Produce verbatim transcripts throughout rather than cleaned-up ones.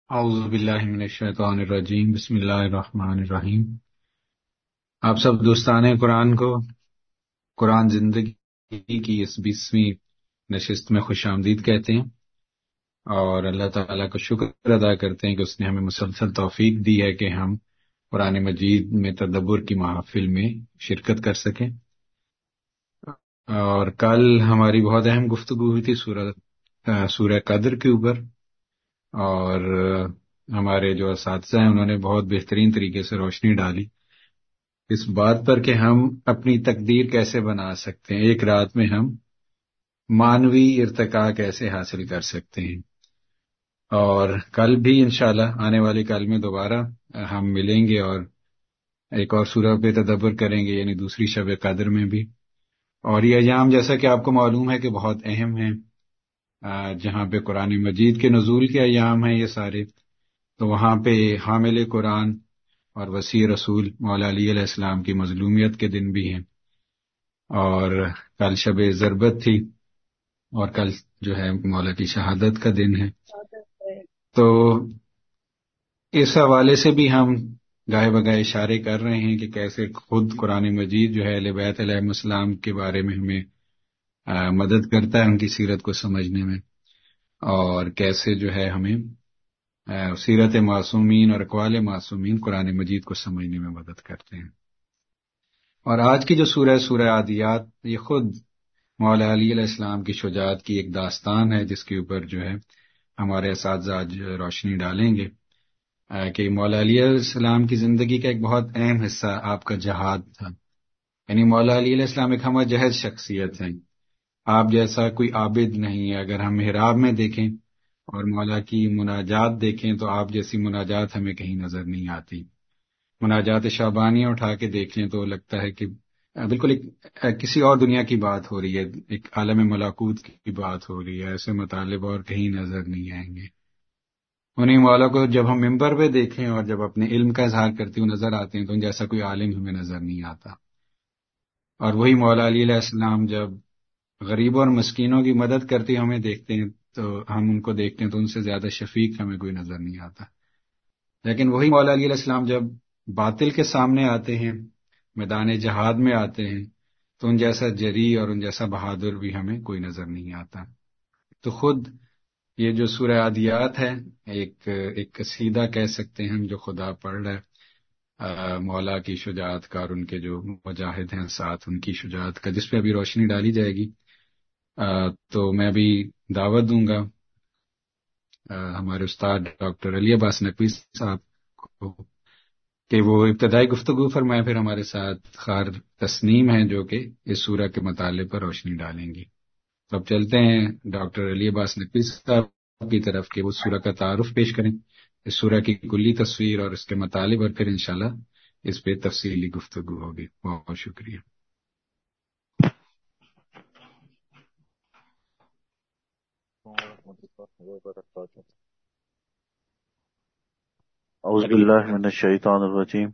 اعوذ باللہ من الشیطان الرجیم، بسم اللہ الرحمن الرحیم۔ آپ سب دوستان قرآن کو قرآن زندگی کی اس بیسویں نشست میں خوش آمدید کہتے ہیں، اور اللہ تعالیٰ کا شکر ادا کرتے ہیں کہ اس نے ہمیں مسلسل توفیق دی ہے کہ ہم قرآن مجید میں تدبر کی محافل میں شرکت کر سکیں۔ اور کل ہماری بہت اہم گفتگو ہوئی تھی سورہ سورہ قدر کے اوپر، اور ہمارے جو اساتذہ ہیں انہوں نے بہت بہترین طریقے سے روشنی ڈالی اس بات پر کہ ہم اپنی تقدیر کیسے بنا سکتے ہیں، ایک رات میں ہم مانوی ارتقاء کیسے حاصل کر سکتے ہیں۔ اور کل بھی انشاءاللہ آنے والے کل میں دوبارہ ہم ملیں گے اور ایک اور سورہ پہ تدبر کریں گے، یعنی دوسری شب قدر میں بھی۔ اور یہ ایام جیسا کہ آپ کو معلوم ہے کہ بہت اہم ہیں، جہاں پہ قرآن مجید کے نزول کے ایام ہیں یہ سارے، تو وہاں پہ حامل قرآن اور وسیع رسول مولا علی علیہ السلام کی مظلومیت کے دن بھی ہیں، اور کل شب ضربت تھی، اور کل جو ہے مولا کی شہادت کا دن ہے۔ تو اس حوالے سے بھی ہم گاہے بگاہے اشارے کر رہے ہیں کہ کیسے خود قرآن مجید جو ہے اہل بیت علیہ السلام کے بارے میں ہمیں مدد کرتا ہے ان کی سیرت کو سمجھنے میں، اور کیسے جو ہے ہمیں سیرت معصومین اور اقوال معصومین قرآن مجید کو سمجھنے میں مدد کرتے ہیں۔ اور آج کی جو سورہ سورہ عادیات، یہ خود مولا علی علیہ السلام کی شجاعت کی ایک داستان ہے، جس کے اوپر جو ہے ہمارے اساتذہ آج روشنی ڈالیں گے کہ مولا علی علیہ السلام کی زندگی کا ایک بہت اہم حصہ آپ کا جہاد تھا۔ یعنی مولا علی علیہ السلام ایک ہمہ جہد شخصیت ہیں، آپ جیسا کوئی عابد نہیں ہے۔ اگر ہم محراب میں دیکھیں اور مولا کی مناجات دیکھیں تو آپ جیسی مناجات ہمیں کہیں نظر نہیں آتی۔ مناجات شعبانیہ اٹھا کے دیکھیں تو لگتا ہے کہ بالکل ایک کسی اور دنیا کی بات ہو رہی ہے، ایک عالم ملاکوت کی بات ہو رہی ہے، ایسے مطالب اور کہیں نظر نہیں آئیں گے۔ انہیں مولا کو جب ہم ممبر پہ دیکھیں اور جب اپنے علم کا اظہار کرتے ہوئے نظر آتے ہیں تو ان جیسا کوئی عالم ہمیں نظر نہیں آتا۔ اور وہی مولا علی علیہ السلام جب غریبوں اور مسکینوں کی مدد کرتے ہمیں دیکھتے ہیں تو ہم ان کو دیکھتے ہیں تو ان سے زیادہ شفیق ہمیں کوئی نظر نہیں آتا۔ لیکن وہی مولا علی علیہ السلام جب باطل کے سامنے آتے ہیں، میدان جہاد میں آتے ہیں، تو ان جیسا جری اور ان جیسا بہادر بھی ہمیں کوئی نظر نہیں آتا۔ تو خود یہ جو سورہ عادیات ہے، ایک ایک قصیدہ کہہ سکتے ہیں ہم جو خدا پڑھ رہا ہے مولا کی شجاعت کا، اور ان کے جو مجاہد ہیں ساتھ ان کی شجاعت کا، جس پہ ابھی روشنی ڈالی جائے گی۔ تو میں ابھی دعوت دوں گا ہمارے استاد ڈاکٹر علی عباس نقوی صاحب کو کہ وہ ابتدائی گفتگو فرمائیں، پھر ہمارے ساتھ خار تسنیم ہیں جو کہ اس سورہ کے مطالعے پر روشنی ڈالیں گی۔ تو اب چلتے ہیں ڈاکٹر علی عباس نقوی صاحب کی طرف کہ وہ سورہ کا تعارف پیش کریں، اس سورہ کی کلی تصویر اور اس کے مطالب، اور پھر انشاءاللہ اس پہ تفصیلی گفتگو ہوگی۔ بہت بہت شکریہ۔ اعوذ باللہ من الشیطان الرجیم،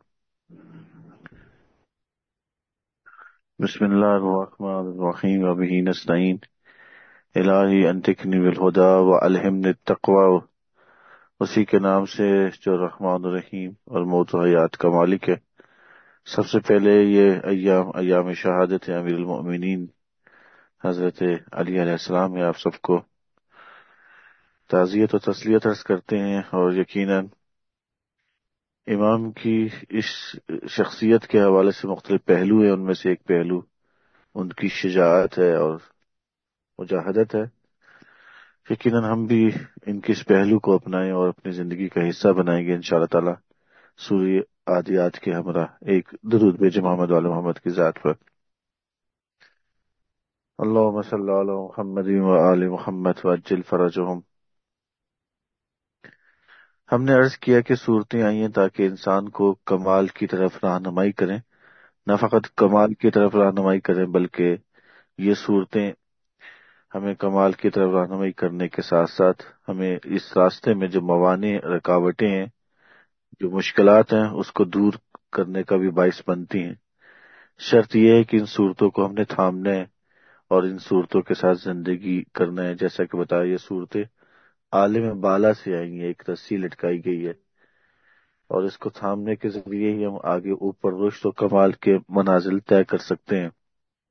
بسم اللہ الرحمن الرحیم، وبہ نستعین، الہی انطقنی بالہدی والہمنی التقوی۔ اسی کے نام سے جو رحمان الرحیم اور موت و حیات کا مالک ہے۔ سب سے پہلے یہ ایام ایام شہادت امیر المؤمنین حضرت علی علیہ السلام ہے، آپ سب کو تعزیت و تسلیت عرض کرتے ہیں۔ اور یقیناً امام کی اس شخصیت کے حوالے سے مختلف پہلو ہیں، ان میں سے ایک پہلو ان کی شجاعت ہے اور مجاہدت ہے۔ یقیناً ہم بھی ان کے اس پہلو کو اپنائیں اور اپنی زندگی کا حصہ بنائیں گے انشاءاللہ تعالی، سورہ عادیات کے ہمراہ ایک درود بھیجیں محمد وعلی محمد کی ذات پر۔ اللہم صلی علی محمد وآل محمد وعجل فرجہم۔ ہم نے عرض کیا کہ صورتیں آئی ہیں تاکہ انسان کو کمال کی طرف رہنمائی کریں، نہ فقط کمال کی طرف رہنمائی کریں بلکہ یہ صورتیں ہمیں کمال کی طرف رہنمائی کرنے کے ساتھ ساتھ ہمیں اس راستے میں جو موانع رکاوٹیں ہیں، جو مشکلات ہیں، اس کو دور کرنے کا بھی باعث بنتی ہیں۔ شرط یہ ہے کہ ان صورتوں کو ہم نے تھامنا ہے اور ان صورتوں کے ساتھ زندگی کرنا ہے۔ جیسا کہ بتایا، یہ صورتیں عالم بالا سے آئیں گے، ایک رسی لٹکائی گئی ہے، اور اس کو تھامنے کے ذریعے ہی ہم آگے اوپر رشد و کمال کے منازل طے کر سکتے ہیں۔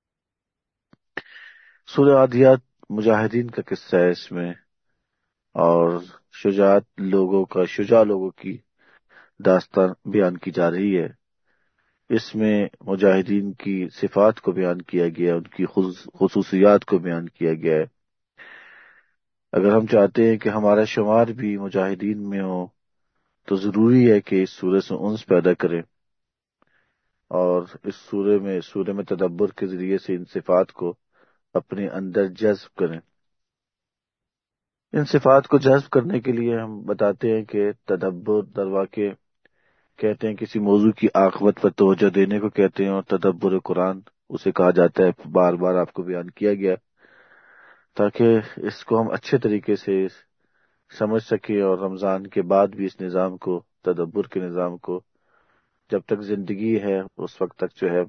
سورہ عادیات مجاہدین کا قصہ ہے اس میں، اور شجاعت لوگوں کا شجاع لوگوں کی داستان بیان کی جا رہی ہے۔ اس میں مجاہدین کی صفات کو بیان کیا گیا ہے، ان کی خصوصیات کو بیان کیا گیا ہے۔ اگر ہم چاہتے ہیں کہ ہمارا شمار بھی مجاہدین میں ہو تو ضروری ہے کہ اس سورہ سے انس پیدا کریں، اور اس سورہ میں سورہ میں تدبر کے ذریعے سے ان صفات کو اپنے اندر جذب کریں۔ ان صفات کو جذب کرنے کے لیے ہم بتاتے ہیں کہ تدبر در واقع کہتے ہیں کسی موضوع کی عاقبت پر توجہ دینے کو کہتے ہیں، اور تدبر قرآن اسے کہا جاتا ہے، بار بار آپ کو بیان کیا گیا، تاکہ اس کو ہم اچھے طریقے سے سمجھ سکیں، اور رمضان کے بعد بھی اس نظام کو، تدبر کے نظام کو، جب تک زندگی ہے اس وقت تک جو ہے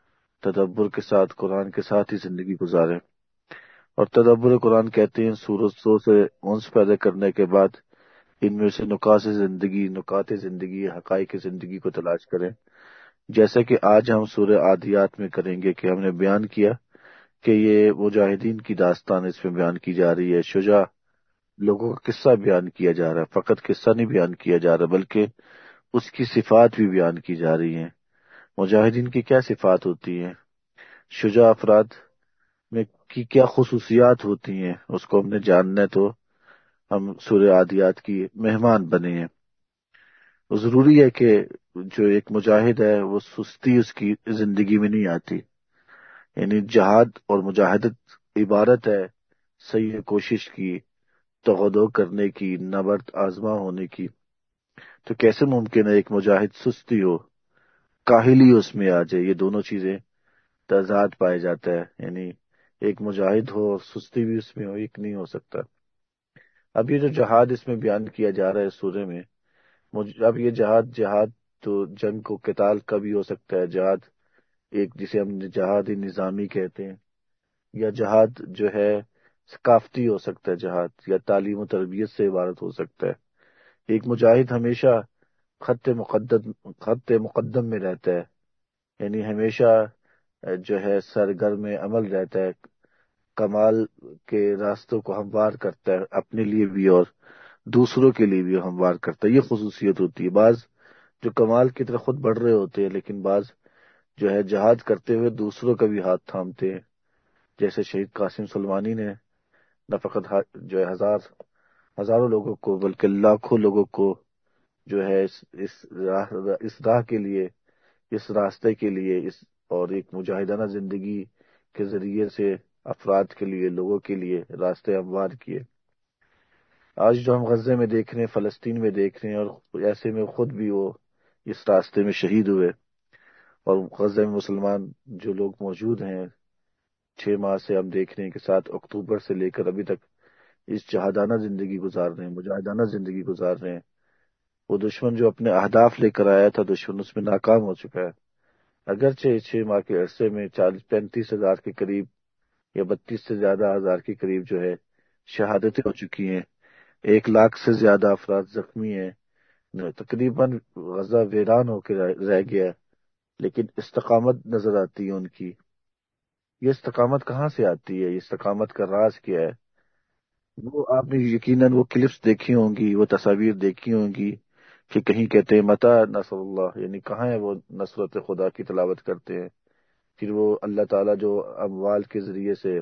تدبر کے ساتھ، قرآن کے ساتھ ہی زندگی گزاریں۔ اور تدبر قرآن کہتے ہیں سورج سو سے انس پیدا کرنے کے بعد ان میں سے نکات زندگی نکات زندگی حقائق زندگی کو تلاش کریں، جیسا کہ آج ہم سورہ عادیات میں کریں گے کہ ہم نے بیان کیا کہ یہ مجاہدین کی داستان اس میں بیان کی جا رہی ہے، شجاع لوگوں کا قصہ بیان کیا جا رہا ہے، فقط قصہ نہیں بیان کیا جا رہا بلکہ اس کی صفات بھی بیان کی جا رہی ہیں۔ مجاہدین کی کیا صفات ہوتی ہیں، شجاع افراد میں کی کیا خصوصیات ہوتی ہیں، اس کو ہم نے جاننا ہے، تو ہم سورہ عادیات کی مہمان بنے ہیں۔ ضروری ہے کہ جو ایک مجاہد ہے وہ سستی اس کی زندگی میں نہیں آتی، یعنی جہاد اور مجاہدت عبارت ہے صحیح کوشش کی، تغدو کرنے کی، نبرد آزما ہونے کی۔ تو کیسے ممکن ہے ایک مجاہد سستی ہو، کاہلی اس میں آ جائے؟ یہ دونوں چیزیں تضاد پائے جاتا ہے، یعنی ایک مجاہد ہو اور سستی بھی اس میں ہو، ایک نہیں ہو سکتا۔ اب یہ جو جہاد اس میں بیان کیا جا رہا ہے سورہ میں، مجھ- اب یہ جہاد جہاد تو جنگ کو قتال کا بھی ہو سکتا ہے، جہاد ایک جسے ہم جہاد نظامی کہتے ہیں، یا جہاد جو ہے ثقافتی ہو سکتا ہے، جہاد یا تعلیم و تربیت سے عبارت ہو سکتا ہے۔ ایک مجاہد ہمیشہ خط مقدم خط مقدم میں رہتا ہے، یعنی ہمیشہ جو ہے سرگرم عمل رہتا ہے، کمال کے راستوں کو ہموار کرتا ہے، اپنے لیے بھی اور دوسروں کے لیے بھی ہموار کرتا ہے۔ یہ خصوصیت ہوتی ہے۔ بعض جو کمال کی طرف خود بڑھ رہے ہوتے ہیں، لیکن بعض جو ہے جہاد کرتے ہوئے دوسروں کا بھی ہاتھ تھامتے ہیں، جیسے شہید قاسم سلمانی نے نہ فقط ہا- جو ہے ہزار ہزاروں لوگوں کو بلکہ لاکھوں لوگوں کو جو ہے اس اس راہ اس راہ کے لیے، اس راستے کے لیے، اس اور ایک مجاہدانہ زندگی کے ذریعے سے افراد کے لیے، لوگوں کے لیے راستے ہموار کیے۔ آج جو ہم غزے میں دیکھ رہے ہیں، فلسطین میں دیکھ رہے ہیں، اور ایسے میں خود بھی وہ اس راستے میں شہید ہوئے، اور غزے میں مسلمان جو لوگ موجود ہیں، چھ ماہ سے ہم دیکھ رہے ہیں کہ سات اکتوبر سے لے کر ابھی تک اس جہادانہ زندگی گزار رہے ہیں، مجاہدانہ زندگی گزار رہے ہیں۔ وہ دشمن جو اپنے اہداف لے کر آیا تھا، دشمن اس میں ناکام ہو چکا ہے۔ اگرچہ چھ ماہ کے عرصے میں چالیس پینتیس ہزار کے قریب یا بتیس سے زیادہ ہزار کے قریب جو ہے شہادتیں ہو چکی ہیں، ایک لاکھ سے زیادہ افراد زخمی ہیں، تقریباً غزہ ویران ہو کے رہ رہ گیا ہے، لیکن استقامت نظر آتی ہے ان کی۔ یہ استقامت کہاں سے آتی ہے؟ یہ استقامت کا راز کیا ہے؟ وہ آپ نے یقیناً وہ کلپس دیکھی ہوں گی، وہ تصاویر دیکھی ہوں گی کہ کہیں کہتے ہیں متا نصر اللہ، یعنی کہاں ہے وہ نصرت خدا کی تلاوت کرتے ہیں، پھر وہ اللہ تعالیٰ جو اموال کے ذریعے سے،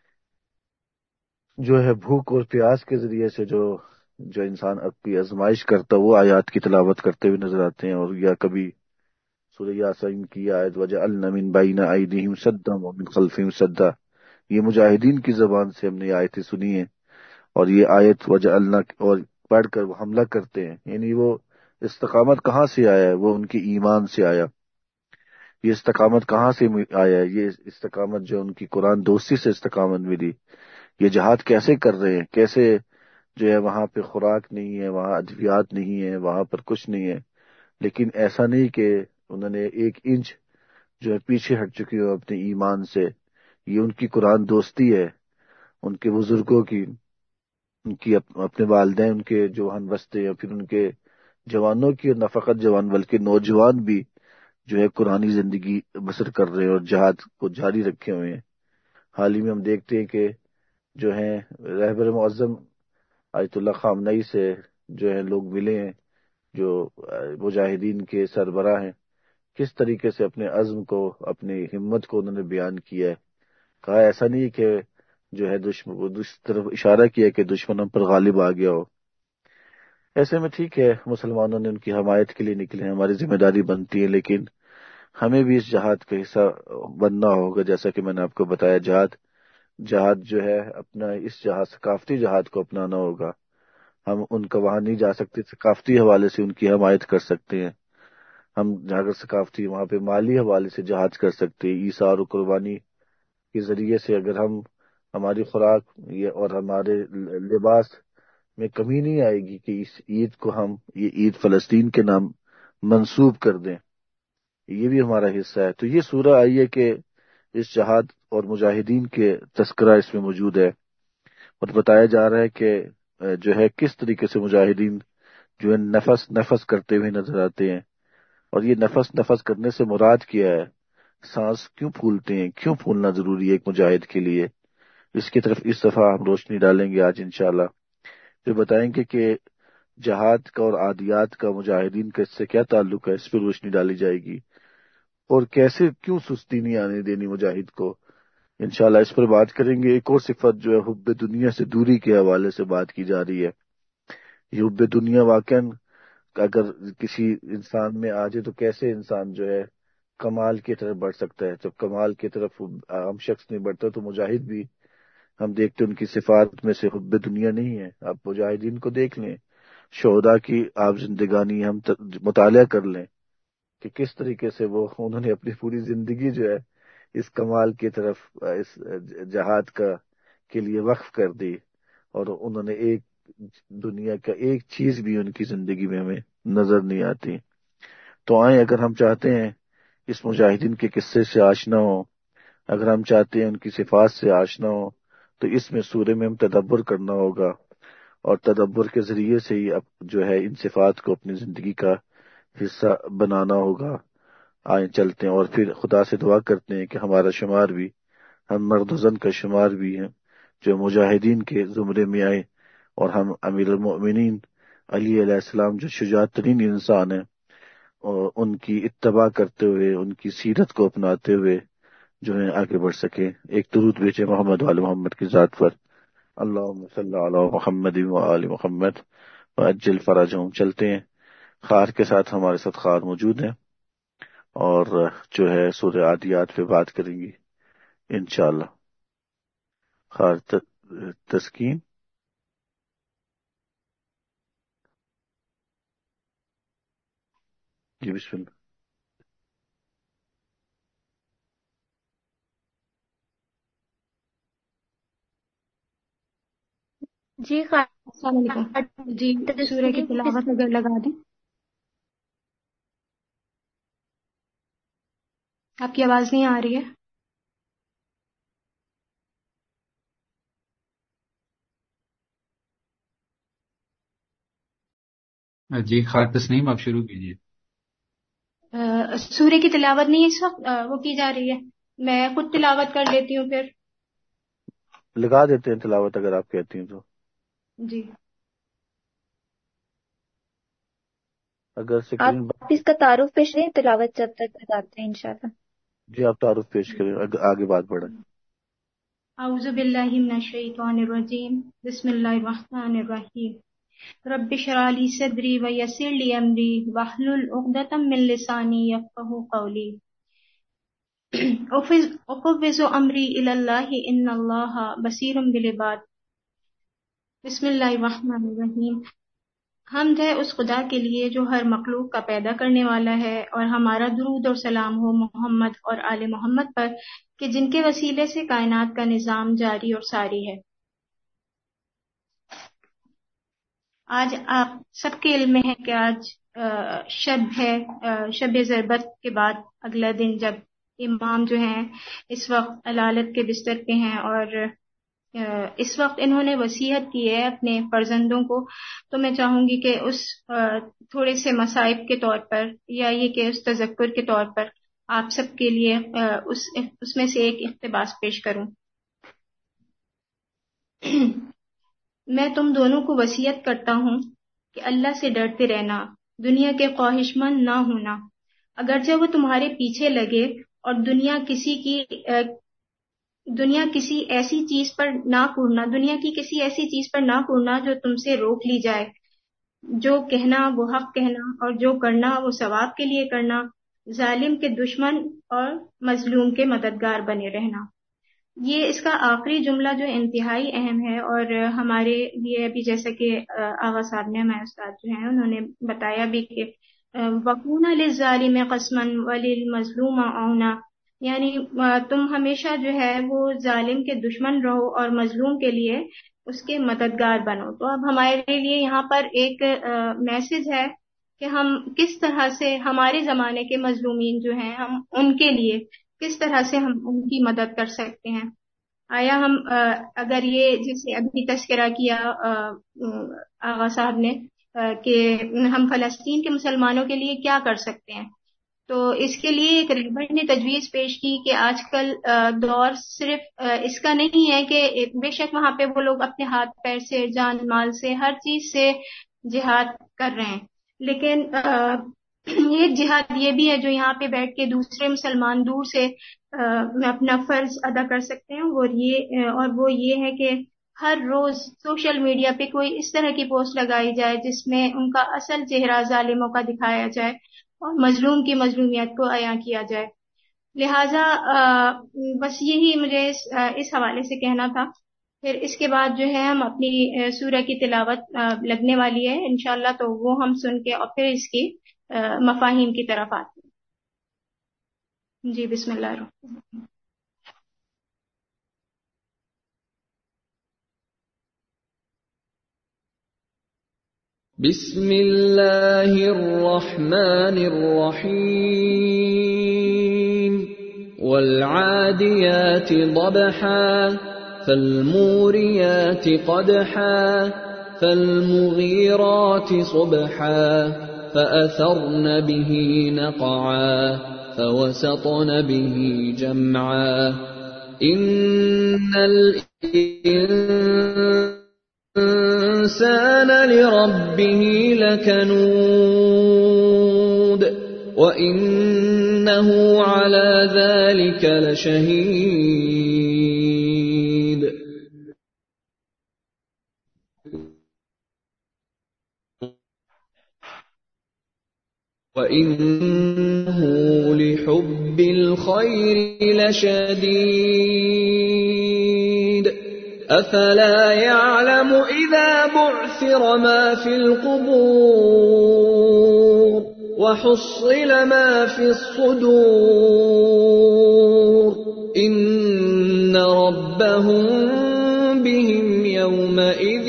جو ہے بھوک اور پیاس کے ذریعے سے جو جو انسان اپنی آزمائش کرتا ہے، وہ آیات کی تلاوت کرتے ہوئے نظر آتے ہیں۔ اور یا کبھی سورہ یاسین کی آیت وجعلنا من بین ایدیہم سدا ومن خلفہم سدا، یہ مجاہدین کی زبان سے ہم نے یہ آیتیں سنی ہیں، اور یہ آیت وجعلنا اور پڑھ کر وہ حملہ کرتے ہیں، یعنی وہ استقامت کہاں سے آیا ہے؟ وہ ان کے ایمان سے آیا۔ یہ استقامت کہاں سے آیا ہے؟ یہ استقامت جو ان کی قرآن دوستی سے استقامت ملی۔ یہ جہاد کیسے کر رہے ہیں؟ کیسے جو ہے وہاں پہ خوراک نہیں ہے، وہاں ادویات نہیں ہے، وہاں پر کچھ نہیں ہے، لیکن ایسا نہیں کہ انہوں نے ایک انچ جو ہے پیچھے ہٹ چکی ہو اپنے ایمان سے۔ یہ ان کی قرآن دوستی ہے، ان کے بزرگوں کی ان کی اپ- اپنے والدین ان کے جو ہم بستے یا پھر ان کے جوانوں کی، اور نہ فقط جوان بلکہ نوجوان بھی جو ہے قرآنی زندگی بسر کر رہے ہیں اور جہاد کو جاری رکھے ہوئے ہیں۔ حال ہی میں ہم دیکھتے ہیں کہ جو ہیں رہبر معظم آیت اللہ خامنئی سے جو ہے لوگ ملے ہیں، جو مجاہدین کے سربراہ ہیں، کس طریقے سے اپنے عزم کو، اپنی ہمت کو انہوں نے بیان کیا ہے۔ کہا ایسا نہیں کہ جو ہے دشمن اس طرف اشارہ کیا کہ دشمنوں پر غالب آ گیا ہو۔ ایسے میں ٹھیک ہے، مسلمانوں نے ان کی حمایت کے لیے نکلے ہیں، ہماری ذمہ داری بنتی ہے، لیکن ہمیں بھی اس جہاد کا حصہ بننا ہوگا۔ جیسا کہ میں نے آپ کو بتایا، جہاد جہاد جو ہے اپنا اس جہاد ثقافتی جہاد کو اپنانا ہوگا۔ ہم ان کا وہاں نہیں جا سکتے، ثقافتی حوالے سے ان کی حمایت کر سکتے ہیں۔ ہم اگر ثقافتی وہاں پہ مالی حوالے سے جہاد کر سکتے ہیں، ایثار و قربانی کے ذریعے سے اگر ہم ہماری خوراک یہ اور ہمارے لباس میں کمی نہیں آئے گی کہ اس عید کو ہم یہ عید فلسطین کے نام منسوب کر دیں، یہ بھی ہمارا حصہ ہے۔ تو یہ سورہ آئی ہے کہ اس جہاد اور مجاہدین کے تذکرہ اس میں موجود ہے، اور بتایا جا رہا ہے کہ اہ، جو ہے کس طریقے سے مجاہدین جو ہے نفس نفس کرتے ہوئے نظر آتے ہیں۔ اور یہ نفس نفس کرنے سے مراد کیا ہے؟ سانس کیوں پھولتے ہیں، کیوں پھولنا ضروری ہے ایک مجاہد کے لیے؟ اس کی طرف اس دفعہ ہم روشنی ڈالیں گے آج انشاءاللہ۔ پھر بتائیں گے کہ جہاد کا اور عادیات کا مجاہدین کا اس سے کیا تعلق ہے، اس پہ روشنی ڈالی جائے گی، اور کیسے کیوں سستی نہیں آنے دینی مجاہد کو، انشاءاللہ اس پر بات کریں گے۔ ایک اور صفت جو ہے حب دنیا سے دوری کے حوالے سے بات کی جا رہی ہے۔ یہ حب دنیا واقعا اگر کسی انسان میں آ جائے تو کیسے انسان جو ہے کمال کی طرف بڑھ سکتا ہے؟ جب کمال کی طرف عام شخص نہیں بڑھتا تو مجاہد بھی، ہم دیکھتے ہیں ان کی صفات میں سے حب دنیا نہیں ہے۔ آپ مجاہدین کو دیکھ لیں، شہداء کی آپ زندگانی ہم ت- مطالعہ کر لیں کہ کس طریقے سے وہ انہوں نے اپنی پوری زندگی جو ہے اس کمال کی طرف، اس جہاد کا کے لیے وقف کر دی، اور انہوں نے ایک دنیا کا ایک چیز بھی ان کی زندگی میں ہمیں نظر نہیں آتی۔ تو آئیں، اگر ہم چاہتے ہیں اس مجاہدین کے قصے سے آشنا ہو، اگر ہم چاہتے ہیں ان کی صفات سے آشنا ہو، تو اس میں سورہ میں ہم تدبر کرنا ہوگا، اور تدبر کے ذریعے سے ہی اب جو ہے ان صفات کو اپنی زندگی کا حصہ بنانا ہوگا۔ آئیں چلتے ہیں اور پھر خدا سے دعا کرتے ہیں کہ ہمارا شمار بھی، ہم مرد و زن کا شمار بھی ہیں جو مجاہدین کے زمرے میں آئے، اور ہم امیر المؤمنین علی علیہ السلام جو شجاع ترین انسان ہیں، اور ان کی اتباع کرتے ہوئے، ان کی سیرت کو اپناتے ہوئے جو ہے آگے بڑھ سکے۔ ایک درود بھیجے محمد وال محمد کی ذات پر، اللہم صلی علی محمد و آل محمد وعجل فرجہم۔ چلتے ہیں، خار کے ساتھ ہمارے ساتھ خار موجود ہیں، اور جو ہے سورہ عادیات پہ بات کریں گی انشاءاللہ۔ خار ت- تسکین، جی بسم اللہ۔ جی خواہ السلام علیکم جی، سورہ کی تسکین تلاوت اگر لگا دیں۔ آپ کی آواز نہیں آ رہی ہے۔ جی خواہ تسنیم آپ شروع کیجیے۔ آ، سورہ کی تلاوت نہیں اس وقت آ، وہ کی جا رہی ہے، میں خود تلاوت کر لیتی ہوں پھر۔ لگا دیتے ہیں تلاوت اگر آپ کہتی ہیں تو، جی اگر سکرین ب... آپ اس کا تعارف پیش کریں، تلاوت جب تک بتاتے ہیں انشاءاللہ۔ جی آپ تعارف پیش کریں، اگر آگے بات بڑھیں۔ اعوذ باللہ من الشیطان الرجیم، بسم اللہ الرحمن الرحیم۔ رب اشرح لی صدری ویسر لی امری واحلل عقدۃ من لسانی یفقہوا قولی۔ افوض امری الی اللہ ان اللہ بصیر بالعباد۔ بسم اللہ الرحمن الرحیم۔ حمد ہے اس خدا کے لیے جو ہر مخلوق کا پیدا کرنے والا ہے، اور ہمارا درود اور سلام ہو محمد اور آل محمد پر کہ جن کے وسیلے سے کائنات کا نظام جاری اور ساری ہے۔ آج آپ سب کے علم میں ہے کہ آج آ، شب ہے، آ، شب ضربت کے بعد اگلا دن، جب امام جو ہیں اس وقت علالت کے بستر پہ ہیں، اور اس وقت انہوں نے وصیت کی ہے اپنے فرزندوں کو، تو میں چاہوں گی کہ اس تھوڑے سے مصائب کے طور پر یا یہ کہ اس تذکر کے طور پر آپ سب کے لیے اس اس میں سے ایک اقتباس پیش کروں۔ میں تم دونوں کو وصیت کرتا ہوں کہ اللہ سے ڈرتے رہنا، دنیا کے خواہش مند نہ ہونا، اگرچہ وہ تمہارے پیچھے لگے، اور دنیا کسی کی دنیا کسی ایسی چیز پر نہ کوڑنا دنیا کی کسی ایسی چیز پر نہ کوڑنا جو تم سے روک لی جائے، جو کہنا وہ حق کہنا، اور جو کرنا وہ ثواب کے لیے کرنا، ظالم کے دشمن اور مظلوم کے مددگار بنے رہنا۔ یہ اس کا آخری جملہ جو انتہائی اہم ہے، اور ہمارے لیے ابھی جیسا کہ آغا صاحب نے ہمارے استاد جو ہیں انہوں نے بتایا بھی کہ وَقُونَ لِلظَّالِمِ قَسْمًا وَلِلْمَظْلُومَ عَوْنًا، یعنی تم ہمیشہ جو ہے وہ ظالم کے دشمن رہو اور مظلوم کے لیے اس کے مددگار بنو۔ تو اب ہمارے لیے یہاں پر ایک میسج ہے کہ ہم کس طرح سے ہمارے زمانے کے مظلومین جو ہیں ہم ان کے لیے کس طرح سے ہم ان کی مدد کر سکتے ہیں۔ آیا ہم اگر یہ جیسے ابھی تذکرہ کیا آغا صاحب نے کہ ہم فلسطین کے مسلمانوں کے لیے کیا کر سکتے ہیں، تو اس کے لیے ایک رہبر نے تجویز پیش کی کہ آج کل دور صرف اس کا نہیں ہے کہ بے شک وہاں پہ وہ لوگ اپنے ہاتھ پیر سے جان مال سے ہر چیز سے جہاد کر رہے ہیں، لیکن ایک جہاد یہ بھی ہے جو یہاں پہ بیٹھ کے دوسرے مسلمان دور سے اپنا فرض ادا کر سکتے ہیں، اور یہ اور وہ یہ ہے کہ ہر روز سوشل میڈیا پہ کوئی اس طرح کی پوسٹ لگائی جائے جس میں ان کا اصل چہرہ ظالموں کا دکھایا جائے اور مظلوم کی مظلومیت کو عیاں کیا جائے۔ لہٰذا بس یہی مجھے اس, اس حوالے سے کہنا تھا۔ پھر اس کے بعد جو ہے ہم اپنی سورہ کی تلاوت لگنے والی ہے انشاءاللہ، تو وہ ہم سن کے اور پھر اس کی مفاہیم کی طرف آتے ہیں۔ جی بسم اللہ الرحمن الرحیم۔ بسم اللہ الرحمن الرحیم۔ والعادیات ضبحا فالموریات قدحا فالمغیرات صبحا فأثرن به نقعا فوسطن به جمعا ان الانسان لربه لكنود وانه على ذلك لشهيد وَإِنَّهُ لِحُبِّ الْخَيْرِ لَشَدِيدٌ أَفَلَا يَعْلَمُ إِذَا بُعْثِرَ مَا فِي الْقُبُورِ وَحُصِّلَ مَا فِي الصُّدُورِ إِنَّ رَبَّهُم بِهِمْ يَوْمَئِذٍ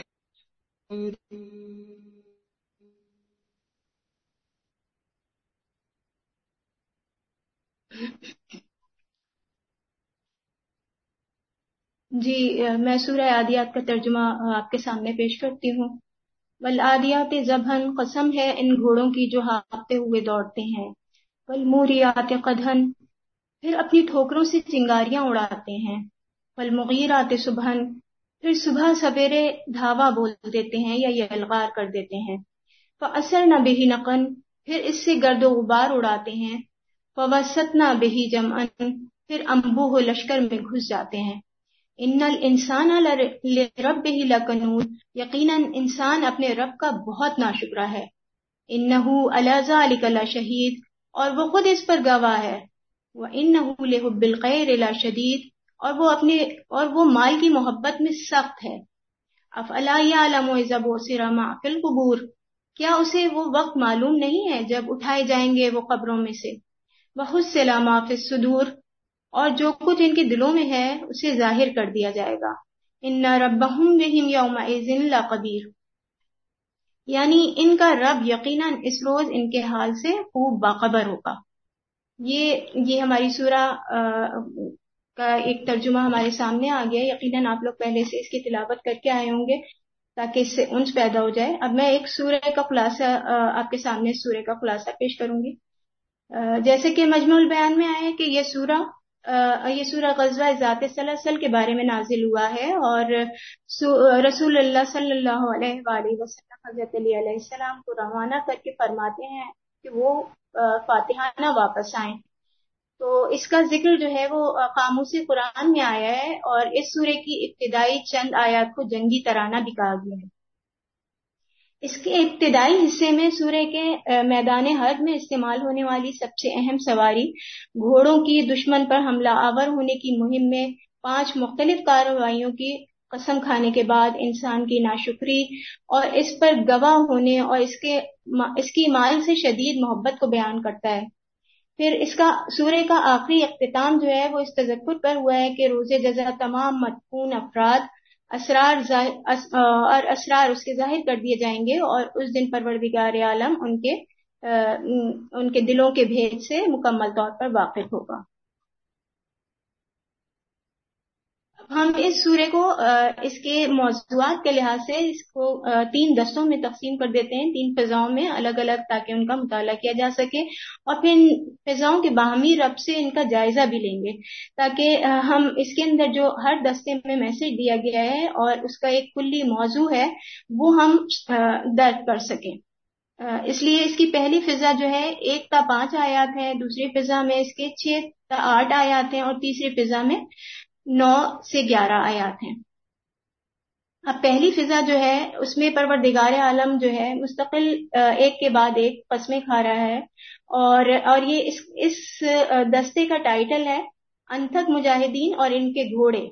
جی میں سورہ عادیات کا ترجمہ آپ کے سامنے پیش کرتی ہوں۔ والعادیات ضبحًا، قسم ہے ان گھوڑوں کی جو ہانپتے ہوئے دوڑتے ہیں۔ والموریات قدحًا، پھر اپنی ٹھوکروں سے چنگاریاں اڑاتے ہیں۔ والمغیرات صبحًا، پھر صبح سویرے دھاوا بول دیتے ہیں یا یلغار کر دیتے ہیں۔ فأثرن بہ نقعًا، پھر اس سے گرد و غبار اڑاتے ہیں۔ فوسطن بہ جمعًا، پھر انبوہ لشکر میں گھس جاتے ہیں۔ ان الانسان لربہ لکنود، یقیناً انسان اپنے رب کا بہت ناشکرا ہے۔ انہ علی ذلک لشہید، اور وہ خود اس پر گواہ ہے۔ وانہ لحب الخیر لشدید، اور وہ اپنے اور وہ مال کی محبت میں سخت ہے۔ افلا یعلم اذا بعثر ما فی القبور، کیا اسے وہ وقت معلوم نہیں ہے جب اٹھائے جائیں گے وہ قبروں میں سے۔ وحصل ما فی الصدور، اور جو کچھ ان کے دلوں میں ہے اسے ظاہر کر دیا جائے گا۔ ان ربہم بہم یومئذ لخبیر، یعنی ان کا رب یقیناً اس روز ان کے حال سے خوب باخبر ہوگا۔ یہ یہ ہماری سورہ کا ایک ترجمہ ہمارے سامنے آ گیا. یقیناً آپ لوگ پہلے سے اس کی تلاوت کر کے آئے ہوں گے تاکہ اس سے انس پیدا ہو جائے. اب میں ایک سورہ کا خلاصہ آپ کے سامنے سورہ کا خلاصہ پیش کروں گی. جیسے کہ مجموع البیان میں آیا کہ یہ سورہ یہ سورہ غزوہ ذات سلسل کے بارے میں نازل ہوا ہے، اور رسول اللہ صلی اللہ علیہ وآلہ وسلم حضرت علی علیہ السلام کو روانہ کر کے فرماتے ہیں کہ وہ فاتحانہ واپس آئیں. تو اس کا ذکر جو ہے وہ قاموس قرآن میں آیا ہے، اور اس سورے کی ابتدائی چند آیات کو جنگی ترانہ بھی کہا گیا ہے. اس کے ابتدائی حصے میں سورہ کے میدان حرب میں استعمال ہونے والی سب سے اہم سواری گھوڑوں کی دشمن پر حملہ آور ہونے کی مہم میں پانچ مختلف کارروائیوں کی قسم کھانے کے بعد انسان کی ناشکری اور اس پر گواہ ہونے اور اس کے اس کی مال سے شدید محبت کو بیان کرتا ہے. پھر اس کا سورہ کا آخری اختتام جو ہے وہ اس تذکر پر ہوا ہے کہ روز جزا تمام مدفون افراد اسرار اور اسرار اس کے ظاہر کر دیے جائیں گے، اور اس دن پروردگار عالم ان کے ان کے دلوں کے بھید سے مکمل طور پر واقف ہوگا. ہم اس سورے کو اس کے موضوعات کے لحاظ سے اس کو تین دستوں میں تقسیم کر دیتے ہیں، تین فضاؤں میں الگ الگ، تاکہ ان کا مطالعہ کیا جا سکے، اور پھر ان فضاؤں کے باہمی ربط سے ان کا جائزہ بھی لیں گے، تاکہ ہم اس کے اندر جو ہر دستے میں میسج دیا گیا ہے اور اس کا ایک کلی موضوع ہے وہ ہم درک کر سکیں. اس لیے اس کی پہلی فضا جو ہے ایک تا پانچ آیات ہے، دوسری فضا میں اس کے چھ تا آٹھ آیات ہیں، اور تیسری فضا میں نو سے گیارہ آیات ہیں. اب پہلی فضا جو ہے اس میں پروردگار عالم جو ہے مستقل ایک کے بعد ایک قسمیں کھا رہا ہے، اور اور یہ اس اس دستے کا ٹائٹل ہے انتھک مجاہدین اور ان کے گھوڑے.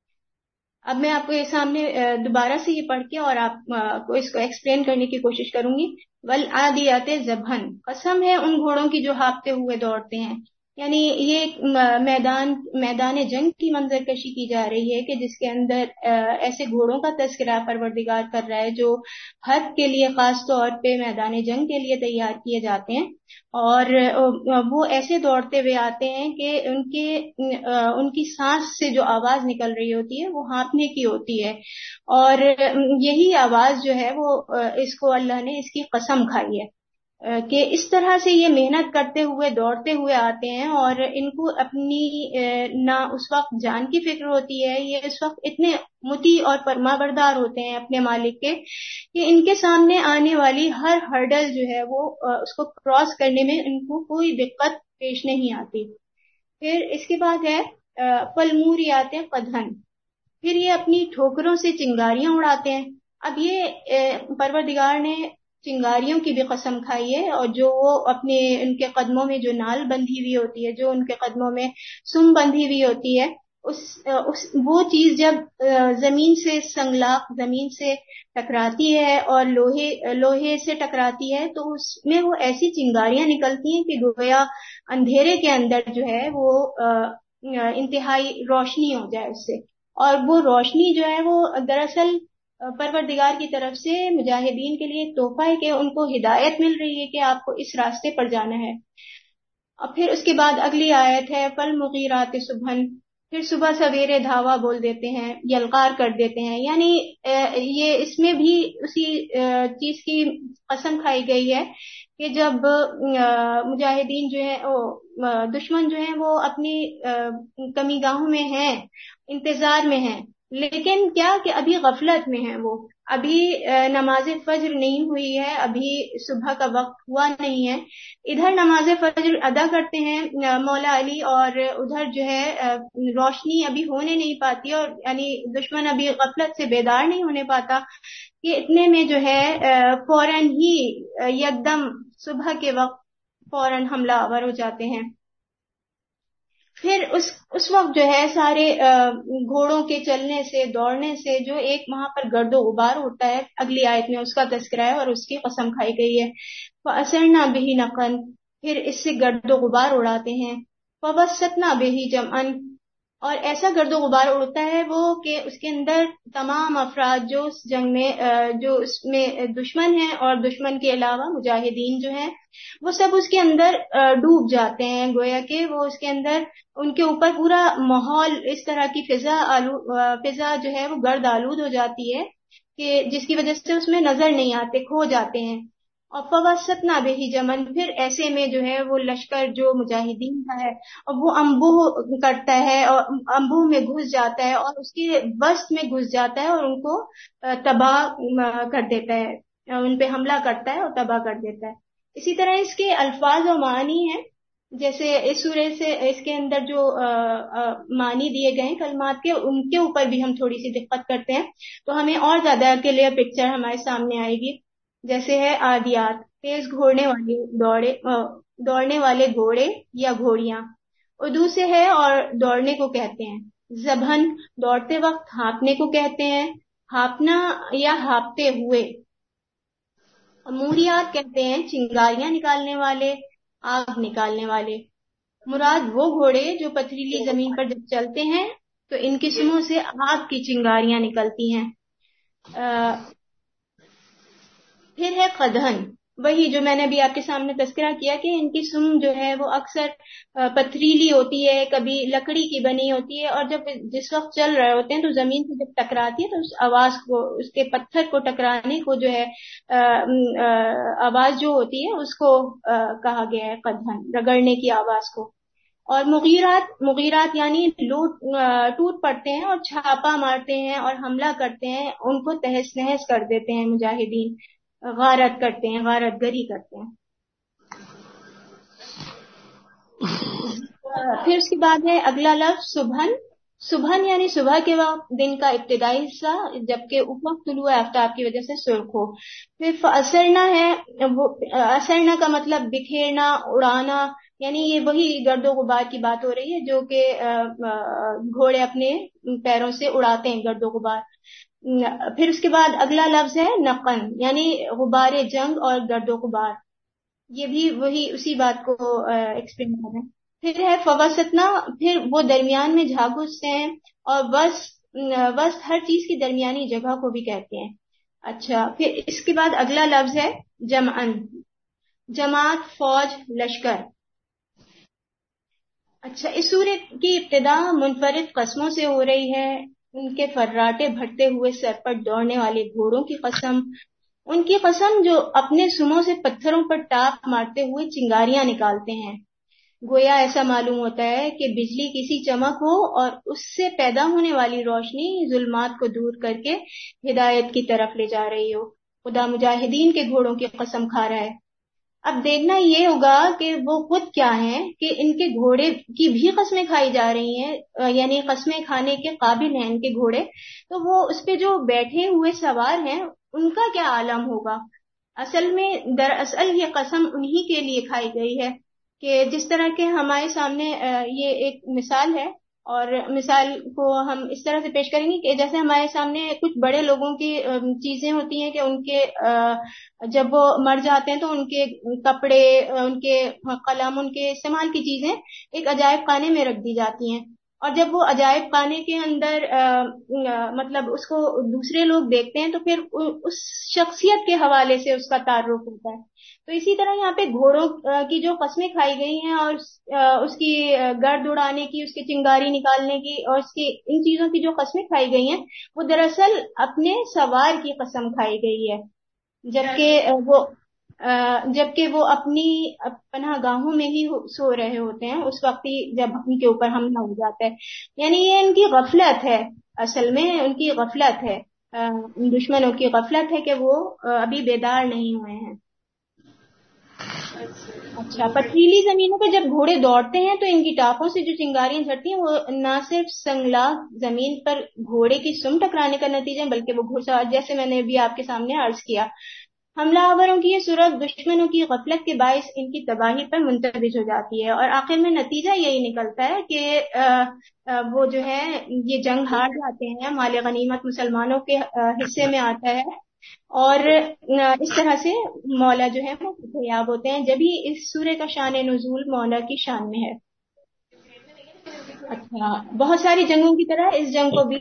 اب میں آپ کے سامنے دوبارہ سے یہ پڑھ کے اور آپ کو اس کو ایکسپلین کرنے کی کوشش کروں گی. والعادیات ضبحا، قسم ہے ان گھوڑوں کی جو ہانپتے ہوئے دوڑتے ہیں. یعنی یہ میدان میدان جنگ کی منظر کشی کی جا رہی ہے کہ جس کے اندر ایسے گھوڑوں کا تذکرہ پروردگار کر رہا ہے جو حرب کے لیے خاص طور پہ میدان جنگ کے لیے تیار کیے جاتے ہیں، اور وہ ایسے دوڑتے ہوئے آتے ہیں کہ ان کے ان کی سانس سے جو آواز نکل رہی ہوتی ہے وہ ہانپنے کی ہوتی ہے، اور یہی آواز جو ہے وہ اس کو اللہ نے اس کی قسم کھائی ہے کہ اس طرح سے یہ محنت کرتے ہوئے دوڑتے ہوئے آتے ہیں، اور ان کو اپنی نہ اس وقت جان کی فکر ہوتی ہے، یہ اس وقت اتنے مطیع اور فرما بردار ہوتے ہیں اپنے مالک کے کہ ان کے سامنے آنے والی ہر ہرڈل جو ہے وہ اس کو کراس کرنے میں ان کو کوئی دقت پیش نہیں آتی. پھر اس کے بعد ہے فالموریات قدحا، پھر یہ اپنی ٹھوکروں سے چنگاریاں اڑاتے ہیں. اب یہ پروردگار نے چنگاریوں کی بھی قسم کھائی ہے، اور جو وہ اپنے ان کے قدموں میں جو نال بندھی ہوئی ہوتی ہے، جو ان کے قدموں میں سم بندھی ہوئی ہوتی ہے، اس, اس وہ چیز جب زمین سے سنگلاخ زمین سے ٹکراتی ہے اور لوہے لوہے سے ٹکراتی ہے تو اس میں وہ ایسی چنگاریاں نکلتی ہیں کہ گویا اندھیرے کے اندر جو ہے وہ انتہائی روشنی ہو جائے اس سے. اور وہ روشنی جو ہے وہ دراصل پروردگار کی طرف سے مجاہدین کے لیے ایک تحفہ ہے کہ ان کو ہدایت مل رہی ہے کہ آپ کو اس راستے پر جانا ہے. اور پھر اس کے بعد اگلی آیت ہے فالمغیرات صبحا، پھر صبح سویرے دھاوا بول دیتے ہیں، یلغار کر دیتے ہیں. یعنی یہ اس میں بھی اسی چیز کی قسم کھائی گئی ہے کہ جب مجاہدین جو ہیں دشمن جو ہیں وہ اپنی کمی گاہوں میں ہیں، انتظار میں ہیں، لیکن کیا کہ ابھی غفلت میں ہیں، وہ ابھی نماز فجر نہیں ہوئی ہے، ابھی صبح کا وقت ہوا نہیں ہے. ادھر نماز فجر ادا کرتے ہیں مولا علی، اور ادھر جو ہے روشنی ابھی ہونے نہیں پاتی، اور یعنی دشمن ابھی غفلت سے بیدار نہیں ہونے پاتا کہ اتنے میں جو ہے فوراً ہی یکدم صبح کے وقت فوراً حملہ آور ہو جاتے ہیں. پھر اس اس وقت جو ہے سارے گھوڑوں کے چلنے سے دوڑنے سے جو ایک وہاں پر گرد و غبار ہوتا ہے، اگلی آیت میں اس کا تذکرہ ہے اور اس کی قسم کھائی گئی ہے. فَأَثَرْنَا بِهِ نَقْعًا، پھر اس سے گرد و غبار اڑاتے ہیں. فَوَسَّطْنَا بِهِ جَمْعًا، اور ایسا گرد و غبار اڑتا ہے وہ کہ اس کے اندر تمام افراد جو اس جنگ میں جو اس میں دشمن ہیں اور دشمن کے علاوہ مجاہدین جو ہیں وہ سب اس کے اندر ڈوب جاتے ہیں. گویا کہ وہ اس کے اندر ان کے اوپر پورا ماحول اس طرح کی فضا آلو فضا جو ہے وہ گرد آلود ہو جاتی ہے کہ جس کی وجہ سے اس میں نظر نہیں آتے, کھو جاتے ہیں. اور فوسطنا بہی جمن, پھر ایسے میں جو ہے وہ لشکر جو مجاہدین کا ہے اور وہ انبوہ کرتا ہے اور انبوہ میں گھس جاتا ہے اور اس کے وسط میں گھس جاتا ہے اور ان کو تباہ کر دیتا ہے, ان پہ حملہ کرتا ہے اور تباہ کر دیتا ہے. اسی طرح اس کے الفاظ و معنی ہیں, جیسے اس سورے سے اس کے اندر جو معنی دیے گئے ہیں کلمات کے, ان کے اوپر بھی ہم تھوڑی سی دقت کرتے ہیں تو ہمیں اور زیادہ کلیئر پکچر ہمارے سامنے آئے گی. جیسے ہے عادیات, تیز گھوڑنے والے دوڑے دوڑنے والے گھوڑے یا گھوڑیاں, اردو سے ہے اور دوڑنے کو کہتے ہیں. زبہن, دوڑتے وقت ہانپنے کو کہتے ہیں, ہانپنا یا ہانپتے ہوئے. موریات کہتے ہیں چنگاریاں نکالنے والے, آگ نکالنے والے. مراد وہ گھوڑے جو پتھریلی زمین پر جب چلتے ہیں تو ان کی سموں سے آگ کی چنگاریاں نکلتی ہیں. پھر ہے قدہن, وہی جو میں نے ابھی آپ کے سامنے تذکرہ کیا کہ ان کی سم جو ہے وہ اکثر پتھریلی ہوتی ہے, کبھی لکڑی کی بنی ہوتی ہے, اور جب جس وقت چل رہے ہوتے ہیں تو زمین سے جب ٹکراتی ہے تو اس آواز کو, اس کے پتھر کو ٹکرانے کو جو ہے آواز جو ہوتی ہے اس کو کہا گیا ہے قدہن, رگڑنے کی آواز کو. اور مغیرات, مغیرات یعنی لوٹ ٹوٹ پڑتے ہیں اور چھاپا مارتے ہیں اور حملہ کرتے ہیں, ان کو تہس نہس کر دیتے ہیں مجاہدین, غارت کرتے ہیں, غارت گری کرتے ہیں. پھر اس کے بعد ہے اگلا لفظ صبحن. صبحن یعنی صبح کے وقت, دن کا ابتدائی حصہ, جبکہ افق طلوع آفتاب کی وجہ سے سرخ ہو. پھر فاثرنا ہے, وہ اثرنا کا مطلب بکھیرنا, اڑانا, یعنی یہ وہی گرد و غبار کی بات ہو رہی ہے جو کہ گھوڑے اپنے پیروں سے اڑاتے ہیں گرد و غبار. پھر اس کے بعد اگلا لفظ ہے نقن, یعنی غبار جنگ اور گرد و غبار, یہ بھی وہی اسی بات کو ایکسپلین کر رہے ہیں. پھر ہے فوسطنا, پھر وہ درمیان میں جھا گھستے ہیں, اور وسط وسط ہر چیز کی درمیانی جگہ کو بھی کہتے ہیں. اچھا, پھر اس کے بعد اگلا لفظ ہے جمعن, جماعت, فوج, لشکر. اچھا, اس سورے کی ابتدا منفرد قسموں سے ہو رہی ہے. ان کے فراٹے بھرتے ہوئے سر پر دوڑنے والے گھوڑوں کی قسم, ان کی قسم جو اپنے سموں سے پتھروں پر ٹاپ مارتے ہوئے چنگاریاں نکالتے ہیں. گویا ایسا معلوم ہوتا ہے کہ بجلی کسی چمک ہو اور اس سے پیدا ہونے والی روشنی ظلمات کو دور کر کے ہدایت کی طرف لے جا رہی ہو. خدا مجاہدین کے گھوڑوں کی قسم کھا رہا ہے. اب دیکھنا یہ ہوگا کہ وہ خود کیا ہیں کہ ان کے گھوڑے کی بھی قسمیں کھائی جا رہی ہیں, یعنی قسمیں کھانے کے قابل ہیں ان کے گھوڑے, تو وہ اس پہ جو بیٹھے ہوئے سوار ہیں ان کا کیا عالم ہوگا. اصل میں دراصل یہ قسم انہی کے لیے کھائی گئی ہے کہ جس طرح کے ہمارے سامنے یہ ایک مثال ہے, اور مثال کو ہم اس طرح سے پیش کریں گے کہ جیسے ہمارے سامنے کچھ بڑے لوگوں کی چیزیں ہوتی ہیں کہ ان کے جب وہ مر جاتے ہیں تو ان کے کپڑے, ان کے قلم, ان کے استعمال کی چیزیں ایک عجائب خانے میں رکھ دی جاتی ہیں, اور جب وہ عجائب خانے کے اندر مطلب اس کو دوسرے لوگ دیکھتے ہیں تو پھر اس شخصیت کے حوالے سے اس کا تعارف ہوتا ہے. تو اسی طرح یہاں پہ گھوڑوں کی جو قسمیں کھائی گئی ہیں اور اس کی گرد اڑانے کی, اس کی چنگاری نکالنے کی, اور اس کی ان چیزوں کی جو قسمیں کھائی گئی ہیں وہ دراصل اپنے سوار کی قسم کھائی گئی ہے, جبکہ وہ جبکہ وہ اپنی پناہ گاہوں میں ہی سو رہے ہوتے ہیں اس وقت ہی جب ان کے اوپر حملہ ہو جاتا ہے. یعنی یہ ان کی غفلت ہے, اصل میں ان کی غفلت ہے, دشمنوں کی غفلت ہے کہ وہ ابھی بیدار نہیں ہوئے ہیں. اچھا, پتھریلی زمینوں پہ جب گھوڑے دوڑتے ہیں تو ان کی ٹاپوں سے جو چنگاریاں جھڑتی ہیں وہ نہ صرف سنگلاخ زمین پر گھوڑے کی سم ٹکرانے کا نتیجہ ہے بلکہ وہ گھڑ سوار, جیسے میں نے ابھی آپ کے سامنے عرض کیا, حملہ آوروں کی یہ صورت دشمنوں کی غفلت کے باعث ان کی تباہی پر منتبج ہو جاتی ہے, اور آخر میں نتیجہ یہی نکلتا ہے کہ وہ جو ہے یہ جنگ ہار جاتے ہیں, مال غنیمت مسلمانوں کے حصے میں آتا ہے, اور اس طرح سے مولا جو ہے وہ فتحیاب ہوتے ہیں. جبھی اس سورے کا شان نزول مولا کی شان میں ہے. اچھا، بہت ساری جنگوں کی طرح اس جنگ کو بھی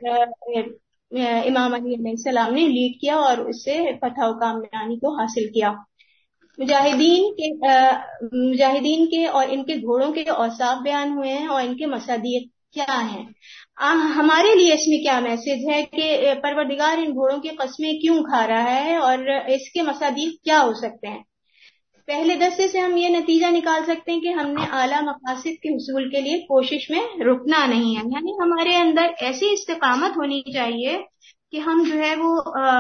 امام علی علیہ السلام نے لیڈ کیا اور اس سے فتح و کامیابی کو حاصل کیا۔ مجاہدین کے مجاہدین کے اور ان کے گھوڑوں کے اوصاف بیان ہوئے ہیں اور ان کے مصادیق کیا ہیں۔ ہمارے لیے اس میں کیا میسج ہے کہ پروردگار ان گھوڑوں کی قسمیں کیوں کھا رہا ہے اور اس کے مصادیق کیا ہو سکتے ہیں۔ پہلے دستے سے ہم یہ نتیجہ نکال سکتے ہیں کہ ہم نے اعلیٰ مقاصد کے حصول کے لیے کوشش میں رکنا نہیں ہے، یعنی ہمارے اندر ایسی استقامت ہونی چاہیے کہ ہم جو ہے وہ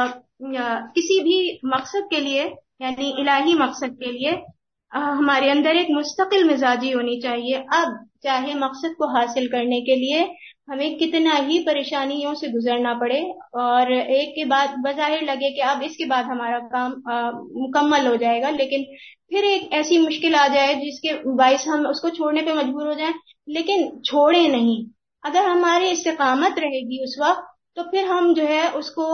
کسی بھی مقصد کے لیے، یعنی الہی مقصد کے لیے ہمارے اندر ایک مستقل مزاجی ہونی چاہیے۔ اب چاہے مقصد کو حاصل کرنے کے لیے ہمیں کتنا ہی پریشانیوں سے گزرنا پڑے اور ایک کے بعد بظاہر لگے کہ اب اس کے بعد ہمارا کام مکمل ہو جائے گا، لیکن پھر ایک ایسی مشکل آ جائے جس کے باعث ہم اس کو چھوڑنے پہ مجبور ہو جائیں، لیکن چھوڑے نہیں۔ اگر ہماری استقامت رہے گی اس وقت تو پھر ہم جو ہے اس کو